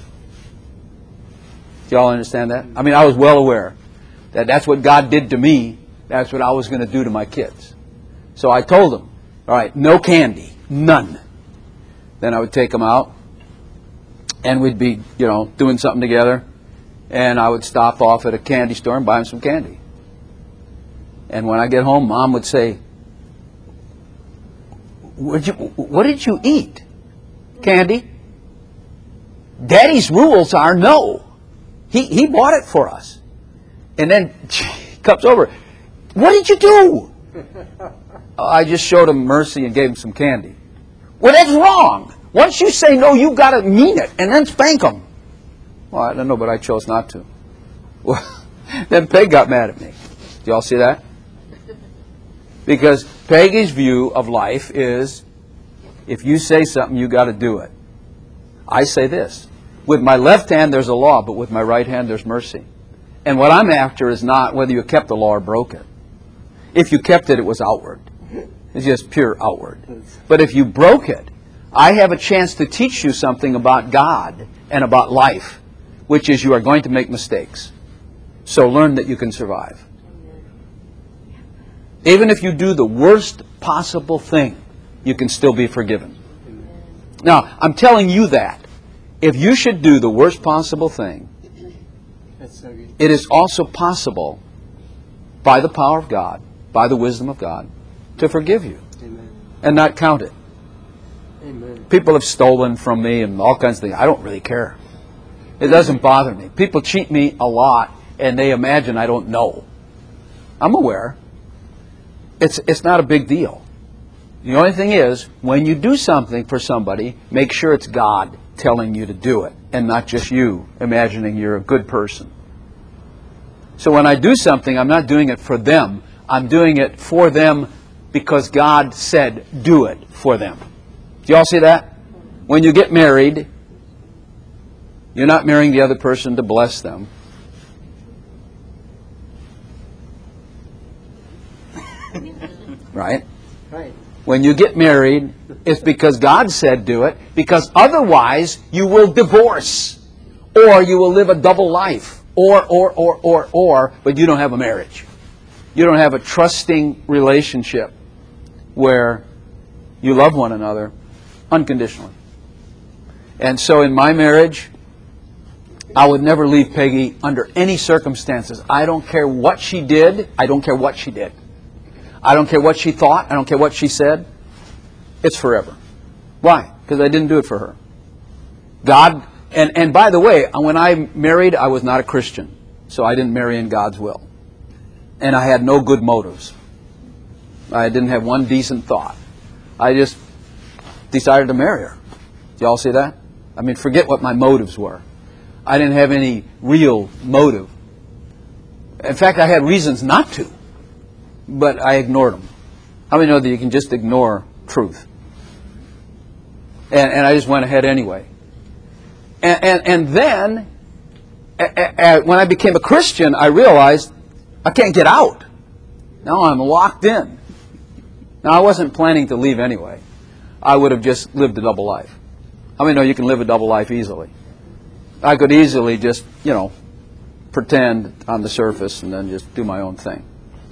Do y'all understand that? I mean, I was well aware that that's what God did to me. That's what I was going to do to my kids. So I told them, all right, no candy, none. Then I would take them out, and we'd be, doing something together, and I would stop off at a candy store and buy them some candy. And when I get home, Mom would say, what did you eat? Candy? Daddy's rules are no. He bought it for us. And then she comes over. What did you do? I just showed him mercy and gave him some candy. Well, that's wrong. Once you say no, you've got to mean it and then spank them. Well, I don't know, but I chose not to. Well, then Peg got mad at me. Do y'all see that? Because Peggy's view of life is, if you say something, you got to do it. I say this. With my left hand, there's a law, but with my right hand, there's mercy. And what I'm after is not whether you kept the law or broke it. If you kept it, it was outward. It's just pure outward. But if you broke it, I have a chance to teach you something about God and about life, which is you are going to make mistakes. So learn that you can survive. Even if you do the worst possible thing, you can still be forgiven. Now, I'm telling you that. If you should do the worst possible thing, it is also possible, by the power of God, by the wisdom of God, to forgive you. Amen. And not count it. Amen. People have stolen from me and all kinds of things. I don't really care. It doesn't bother me. People cheat me a lot and they imagine I don't know. I'm aware. It's not a big deal. The only thing is, when you do something for somebody, make sure it's God telling you to do it and not just you imagining you're a good person. So when I do something, I'm not doing it for them. I'm doing it for them because God said do it for them. Do you all see that? When you get married, you're not marrying the other person to bless them. Right? Right. When you get married, it's because God said do it, because otherwise you will divorce, or you will live a double life, or, but you don't have a marriage. You don't have a trusting relationship where you love one another unconditionally. And so in my marriage, I would never leave Peggy under any circumstances. I don't care what she did. I don't care what she did. I don't care what she thought. I don't care what she said. It's forever. Why? Because I didn't do it for her. God, and by the way, when I married, I was not a Christian. So I didn't marry in God's will. And I had no good motives. I didn't have one decent thought. I just decided to marry her. Do y'all see that? I mean, forget what my motives were. I didn't have any real motive. In fact, I had reasons not to. But I ignored them. How many know that you can just ignore truth? And I just went ahead anyway. And then, when I became a Christian, I realized I can't get out. Now I'm locked in. Now I wasn't planning to leave anyway. I would have just lived a double life. How many know you can live a double life easily? I could easily just, pretend on the surface and then just do my own thing.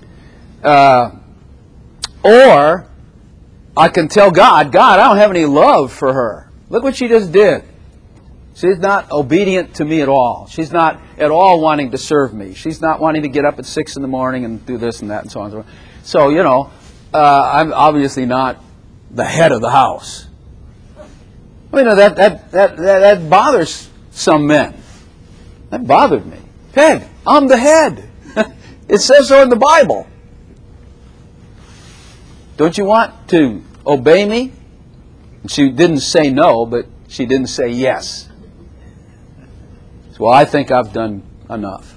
Or I can tell God, I don't have any love for her. Look what she just did. She's not obedient to me at all. She's not at all wanting to serve me. She's not wanting to get up at 6 in the morning and do this and that and so on and so on. So, I'm obviously not the head of the house. That bothers some men. That bothered me. Peg, I'm the head. It says so in the Bible. don't you want to obey me? And she didn't say no, but she didn't say yes. So, well, I think I've done enough.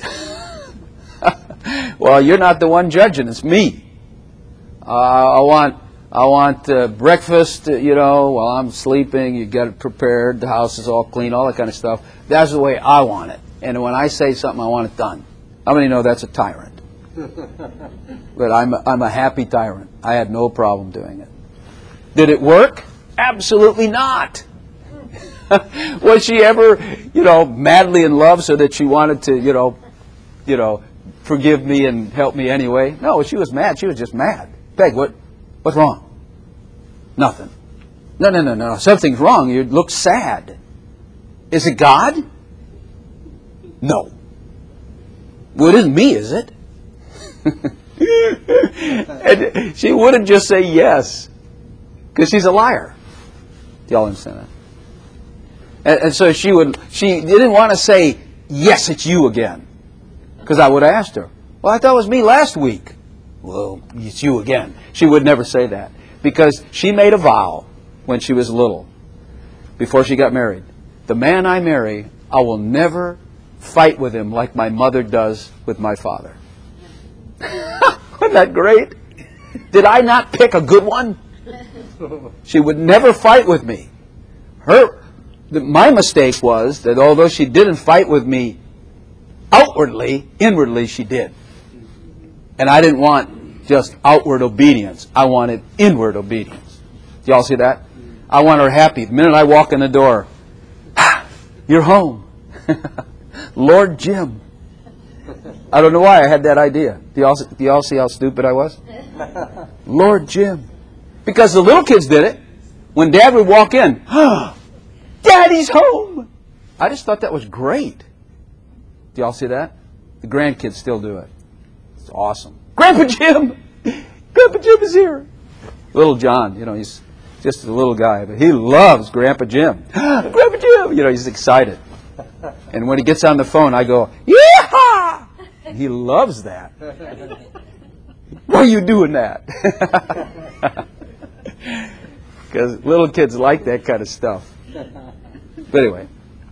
Well, you're not the one judging, it's me. I want breakfast, while I'm sleeping. You get it prepared. The house is all clean, all that kind of stuff. That's the way I want it. And when I say something, I want it done. How many know that's a tyrant? But I'm a happy tyrant. I had no problem doing it. Did it work? Absolutely not. Was she ever, madly in love so that she wanted to, forgive me and help me anyway? No, she was mad. She was just mad. Peg, what's wrong? Nothing. No. Something's wrong. You look sad. Is it God? No. Well, it isn't me, is it? And she wouldn't just say yes, because she's a liar. Do y'all understand that? And so she didn't want to say, yes, it's you again. Because I would have asked her, well, I thought it was me last week. Well, it's you again. She would never say that. Because she made a vow when she was little, before she got married. The man I marry, I will never fight with him like my mother does with my father. Wasn't that great? Did I not pick a good one? She would never fight with me. My mistake was that although she didn't fight with me outwardly, inwardly she did. And I didn't want just outward obedience. I wanted inward obedience. Do y'all see that? I want her happy. The minute I walk in the door, you're home. Lord Jim. I don't know why I had that idea. Do y'all see how stupid I was? Lord Jim. Because the little kids did it. When Dad would walk in, Daddy's home. I just thought that was great. Do y'all see that? The grandkids still do it. It's awesome. Grandpa Jim! Grandpa Jim is here. Little John, he's just a little guy, but he loves Grandpa Jim. Grandpa Jim! He's excited. And when he gets on the phone, I go, yeah! He loves that. Why are you doing that? Because little kids like that kind of stuff. But anyway.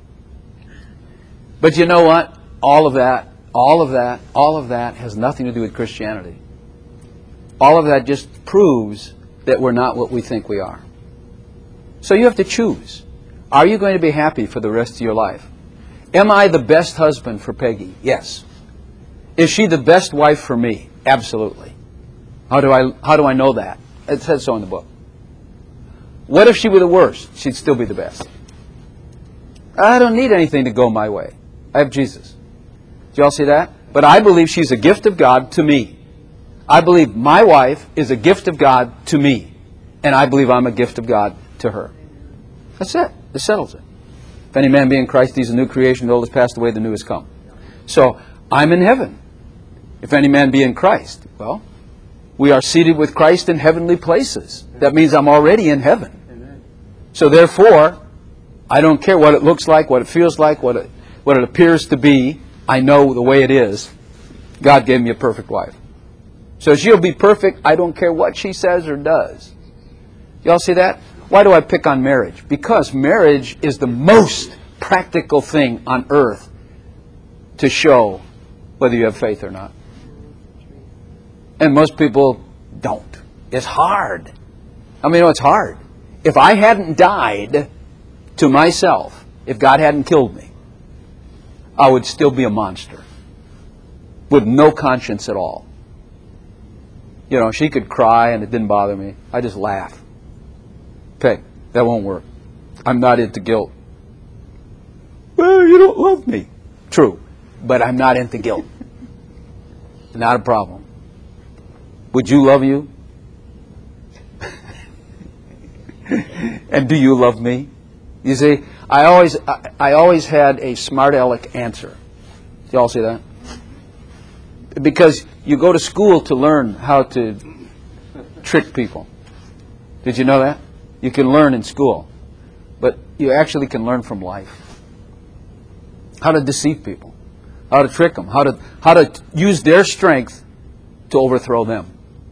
But you know what? All of that has nothing to do with Christianity. All of that just proves that we're not what we think we are. So you have to choose. Are you going to be happy for the rest of your life? Am I the best husband for Peggy? Yes. Is she the best wife for me? Absolutely. How do I know that? It says so in the book. What if she were the worst? She'd still be the best. I don't need anything to go my way. I have Jesus. Do y'all see that? But I believe she's a gift of God to me. I believe my wife is a gift of God to me. And I believe I'm a gift of God to her. That's it. It settles it. If any man be in Christ, he's a new creation. The old has passed away, the new has come. So, I'm in heaven. If any man be in Christ, well, we are seated with Christ in heavenly places. That means I'm already in heaven. So therefore, I don't care what it looks like, what it feels like, what it appears to be. I know the way it is. God gave me a perfect wife. So she'll be perfect. I don't care what she says or does. Y'all see that? Why do I pick on marriage? Because marriage is the most practical thing on earth to show whether you have faith or not. And most people don't. It's hard. I mean, it's hard. If I hadn't died to myself, if God hadn't killed me, I would still be a monster with no conscience at all. She could cry and it didn't bother me. I just laugh. Okay, that won't work. I'm not into guilt. Well, you don't love me. True, but I'm not into guilt. Not a problem. Would you love you? And do you love me? You see, I always had a smart aleck answer. Do y'all see that? Because you go to school to learn how to trick people. Did you know that? You can learn in school. But you actually can learn from life. How to deceive people. How to trick them. How to use their strength to overthrow them.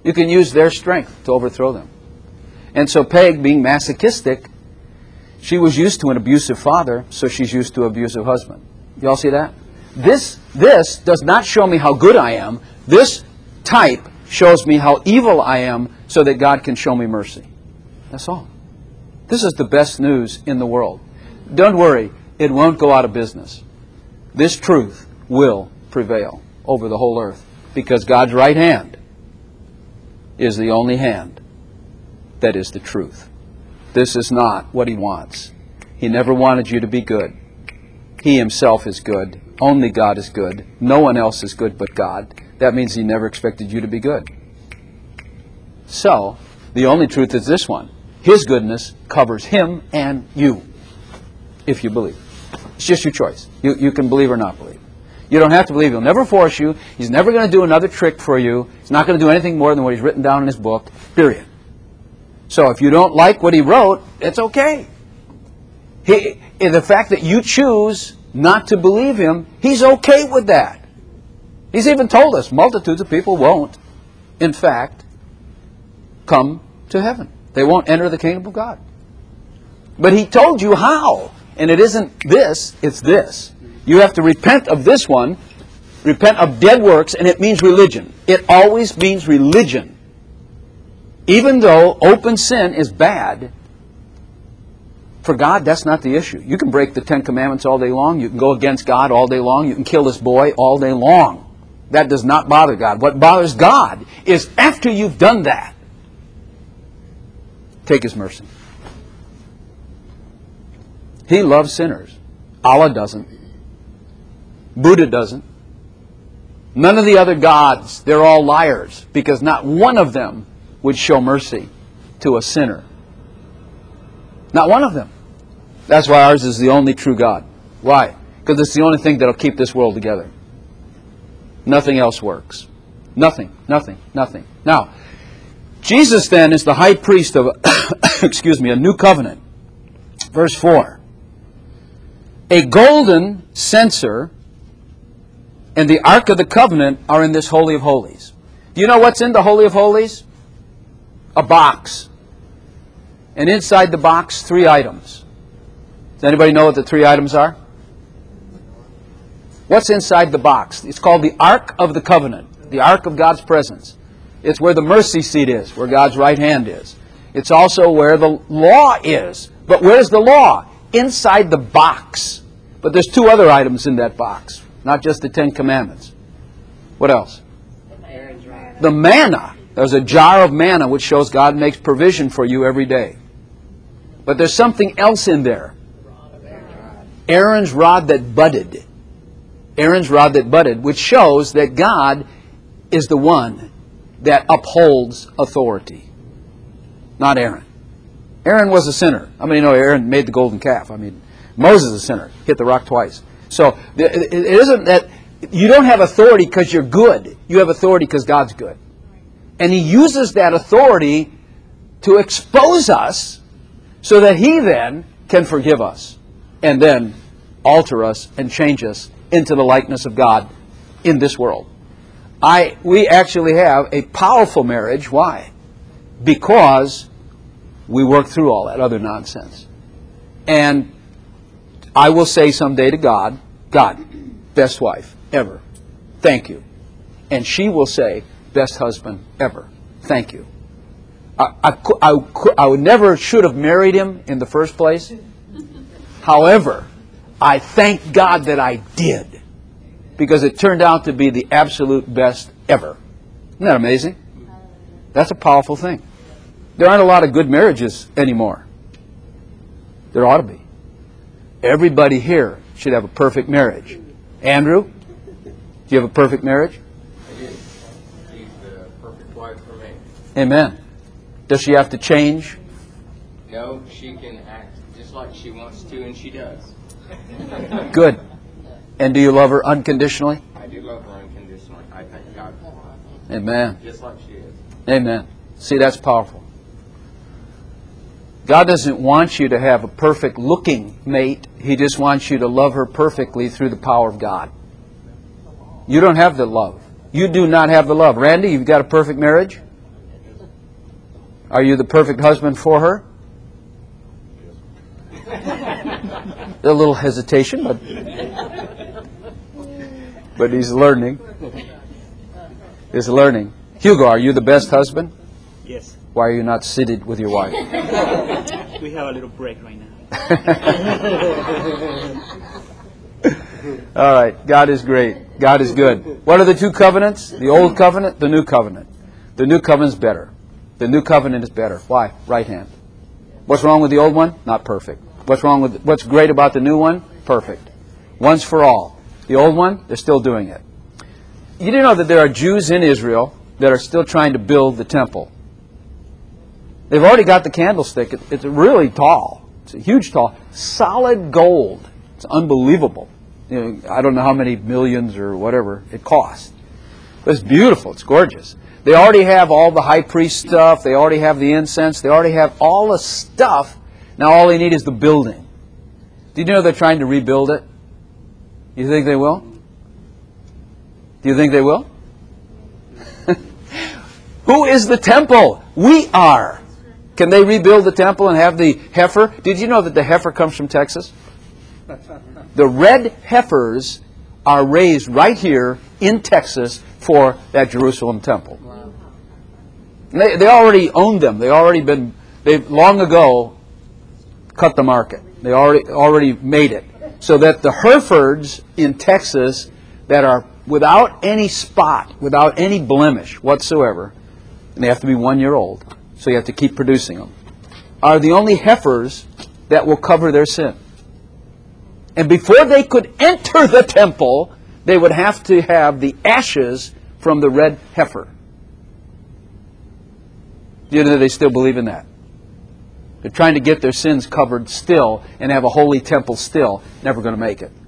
You can use their strength to overthrow them. And so Peg, being masochistic, she was used to an abusive father, so she's used to an abusive husband. You all see that? This does not show me how good I am. This type shows me how evil I am so that God can show me mercy. That's all. This is the best news in the world. Don't worry, it won't go out of business. This truth will prevail over the whole earth because God's right hand is the only hand that is the truth. This is not what He wants. He never wanted you to be good. He Himself is good. Only God is good. No one else is good but God. That means He never expected you to be good. So, the only truth is this one. His goodness covers Him and you, if you believe. It's just your choice. You can believe or not believe. You don't have to believe. He'll never force you. He's never going to do another trick for you. He's not going to do anything more than what He's written down in His book, period. So if you don't like what He wrote, it's okay. The fact that you choose not to believe Him, He's okay with that. He's even told us multitudes of people won't, in fact, come to heaven. They won't enter the kingdom of God. But He told you how. And it isn't this, it's this. You have to repent of this one, repent of dead works, and it means religion. It always means religion. Even though open sin is bad, for God, that's not the issue. You can break the Ten Commandments all day long. You can go against God all day long. You can kill this boy all day long. That does not bother God. What bothers God is after you've done that, take His mercy. He loves sinners. Allah doesn't. Buddha doesn't. None of the other gods, they're all liars, because not one of them would show mercy to a sinner. Not one of them. That's why ours is the only true God. Why? Because it's the only thing that will keep this world together. Nothing else works. Nothing, nothing, nothing. Now, Jesus then is the high priest of a new covenant. Verse 4. A golden censer and the Ark of the Covenant are in this Holy of Holies. Do you know what's in the Holy of Holies? A box. And inside the box, 3 items. Does anybody know what the 3 items are? What's inside the box? It's called the Ark of the Covenant. The Ark of God's presence. It's where the mercy seat is, where God's right hand is. It's also where the law is. But where's the law? Inside the box. But there's 2 other items in that box. Not just the 10 Commandments. What else? The manna. There's a jar of manna which shows God makes provision for you every day. But there's something else in there. Aaron's rod that budded. Aaron's rod that budded, which shows that God is the one that upholds authority. Not Aaron. Aaron was a sinner. How many know Aaron made the golden calf? I mean, Moses is a sinner. Hit the rock twice. So it isn't that you don't have authority because you're good. You have authority because God's good. And He uses that authority to expose us so that He then can forgive us and then alter us and change us into the likeness of God in this world. We actually have a powerful marriage. Why? Because we work through all that other nonsense. And I will say someday to God, God, best wife ever. Thank you. And she will say, best husband ever. Thank you. I would never should have married him in the first place. However, I thank God that I did, because it turned out to be the absolute best ever. Isn't that amazing? That's a powerful thing. There aren't a lot of good marriages anymore. There ought to be. Everybody here should have a perfect marriage. Andrew, do you have a perfect marriage? I do. She's the perfect wife for me. Amen. Does she have to change? No, she can act just like she wants to, and she does. Good. And do you love her unconditionally? I do love her unconditionally. I thank God for her. Amen. Just like she is. Amen. See, that's powerful. God doesn't want you to have a perfect looking mate. He just wants you to love her perfectly through the power of God. You don't have the love. You do not have the love. Randy, you've got a perfect marriage? Are you the perfect husband for her? A little hesitation, but he's learning. He's learning. Hugo, are you the best husband? Yes. Why are you not seated with your wife? We have a little break right now. All right. God is great. God is good. What are the two covenants? The old covenant, the new covenant. The new covenant is better. The new covenant is better. Why? Right hand. What's wrong with the old one? Not perfect. What's great about the new one? Perfect. Once for all. The old one, they're still doing it. You do know that there are Jews in Israel that are still trying to build the temple. They've already got the candlestick. It's really tall. It's a huge tall. Solid gold. It's unbelievable. I don't know how many millions or whatever it cost. But it's beautiful. It's gorgeous. They already have all the high priest stuff. They already have the incense. They already have all the stuff. Now all they need is the building. Do you know they're trying to rebuild it? You think they will? Do you think they will? Who is the temple? We are. Can they rebuild the temple and have the heifer? Did you know that the heifer comes from Texas? The red heifers are raised right here in Texas for that Jerusalem temple. They already owned them. They've long ago cut the market. They already made it. So that the Herefords in Texas that are without any spot, without any blemish whatsoever, and they have to be 1 year old, so you have to keep producing them, are the only heifers that will cover their sin. And before they could enter the temple, they would have to have the ashes from the red heifer. Do you know they still believe in that? They're trying to get their sins covered still and have a holy temple still. Never going to make it.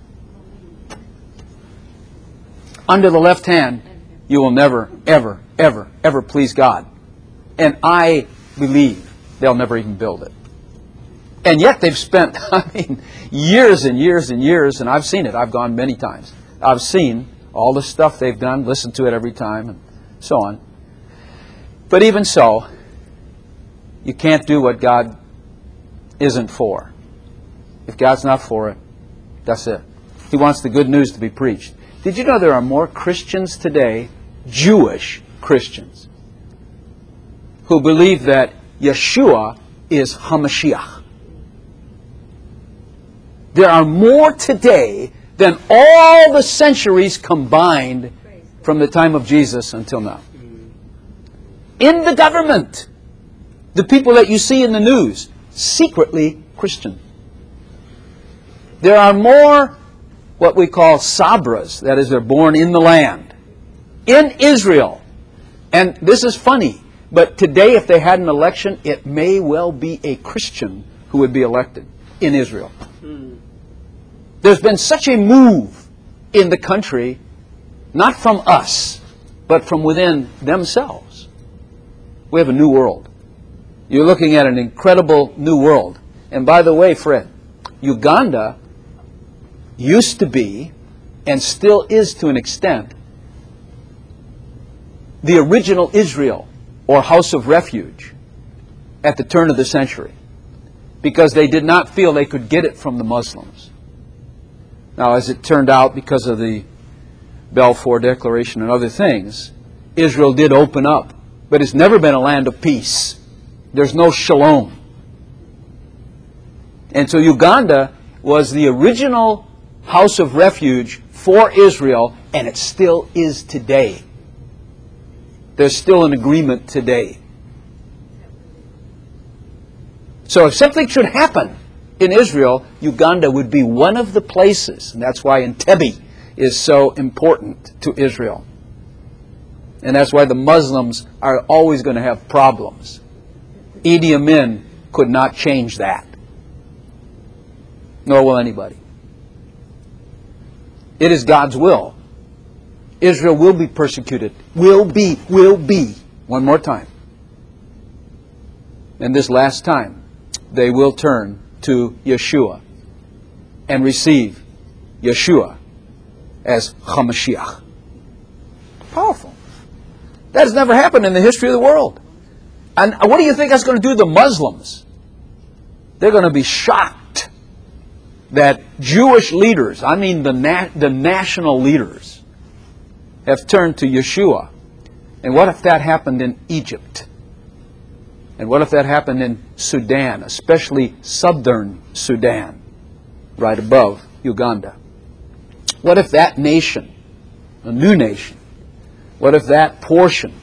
Under the left hand, you will never, ever, ever, ever please God. And I believe they'll never even build it. And yet they've spent, years and years and years, and I've seen it. I've gone many times. I've seen all the stuff they've done, listened to it every time, and so on. But even so, you can't do what God isn't for. If God's not for it, that's it. He wants the good news to be preached. Did you know there are more Christians today, Jewish Christians, who believe that Yeshua is HaMashiach? There are more today than all the centuries combined from the time of Jesus until now. In the government, the people that you see in the news, secretly Christian. There are more what we call sabras, that is, they're born in the land, in Israel. And this is funny, but today if they had an election, it may well be a Christian who would be elected in Israel. There's been such a move in the country, not from us, but from within themselves. We have a new world. You're looking at an incredible new world. And by the way, Fred, Uganda used to be, and still is to an extent, the original Israel, or house of refuge, at the turn of the century, because they did not feel they could get it from the Muslims. Now, as it turned out, because of the Balfour Declaration and other things, Israel did open up, but it's never been a land of peace. There's no shalom. And so Uganda was the original house of refuge for Israel, and it still is today. There's still an agreement today. So if something should happen in Israel, Uganda would be one of the places, and that's why Entebbe is so important to Israel. And that's why the Muslims are always going to have problems. Idi Amin could not change that. Nor will anybody. It is God's will. Israel will be persecuted. Will be. One more time. And this last time, they will turn to Yeshua and receive Yeshua as HaMashiach. Powerful. That has never happened in the history of the world. And what do you think that's going to do to the Muslims? They're going to be shocked that Jewish leaders, I mean the national leaders, have turned to Yeshua. And what if that happened in Egypt? And what if that happened in Sudan, especially southern Sudan, right above Uganda? What if that nation, a new nation, what if that portion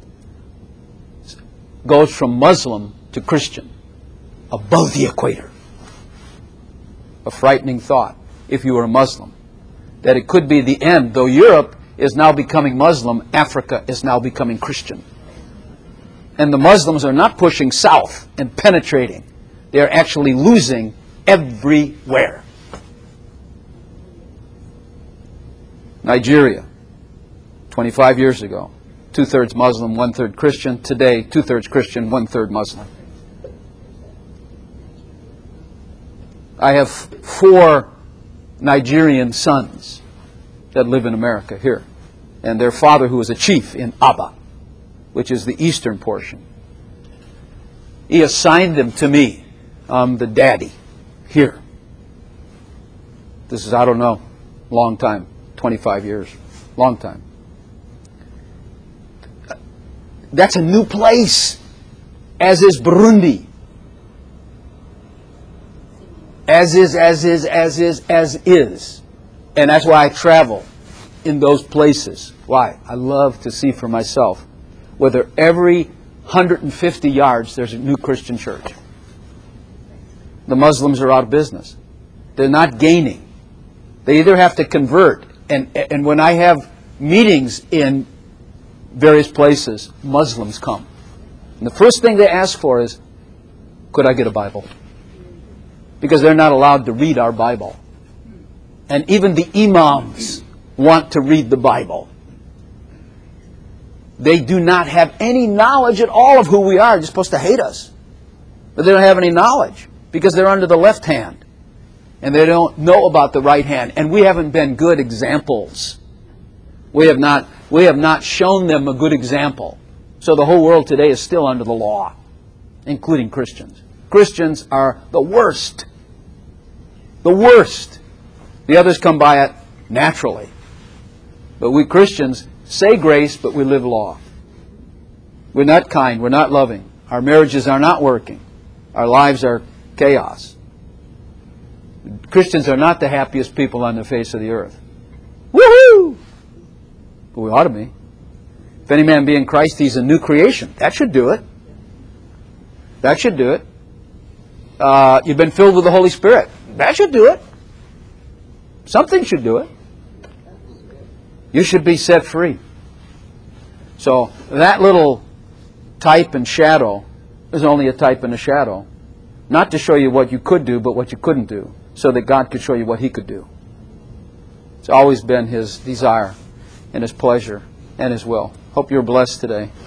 goes from Muslim to Christian above the equator? A frightening thought, if you were a Muslim, that it could be the end. Though Europe is now becoming Muslim, Africa is now becoming Christian. And the Muslims are not pushing south and penetrating. They are actually losing everywhere. Nigeria, 25 years ago, 2/3 Muslim, 1/3 Christian. Today, 2/3 Christian, 1/3 Muslim. I have 4 Nigerian sons that live in America here. And their father, who was a chief in Aba, which is the eastern portion, he assigned them to me. I'm the daddy here. This is, I don't know, long time, 25 years, long time. That's a new place, as is Burundi. As is. And that's why I travel in those places. Why? I love to see for myself whether every 150 yards there's a new Christian church. The Muslims are out of business. They're not gaining. They either have to convert. And when I have meetings in various places, Muslims come. And the first thing they ask for is, could I get a Bible? Because they're not allowed to read our Bible. And even the imams want to read the Bible. They do not have any knowledge at all of who we are. They're supposed to hate us. But they don't have any knowledge because they're under the left hand. And they don't know about the right hand. And we haven't been good examples. We have not shown them a good example. So the whole world today is still under the law, including Christians. Christians are the worst. The worst. The others come by it naturally. But we Christians say grace, but we live law. We're not kind. We're not loving. Our marriages are not working. Our lives are chaos. Christians are not the happiest people on the face of the earth. Woohoo! But we ought to be. If any man be in Christ, he's a new creation. That should do it. That should do it. You've been filled with the Holy Spirit. That should do it. Something should do it. You should be set free. So that little type and shadow is only a type and a shadow. Not to show you what you could do, but what you couldn't do, so that God could show you what He could do. It's always been His desire and His pleasure and His will. Hope you're blessed today.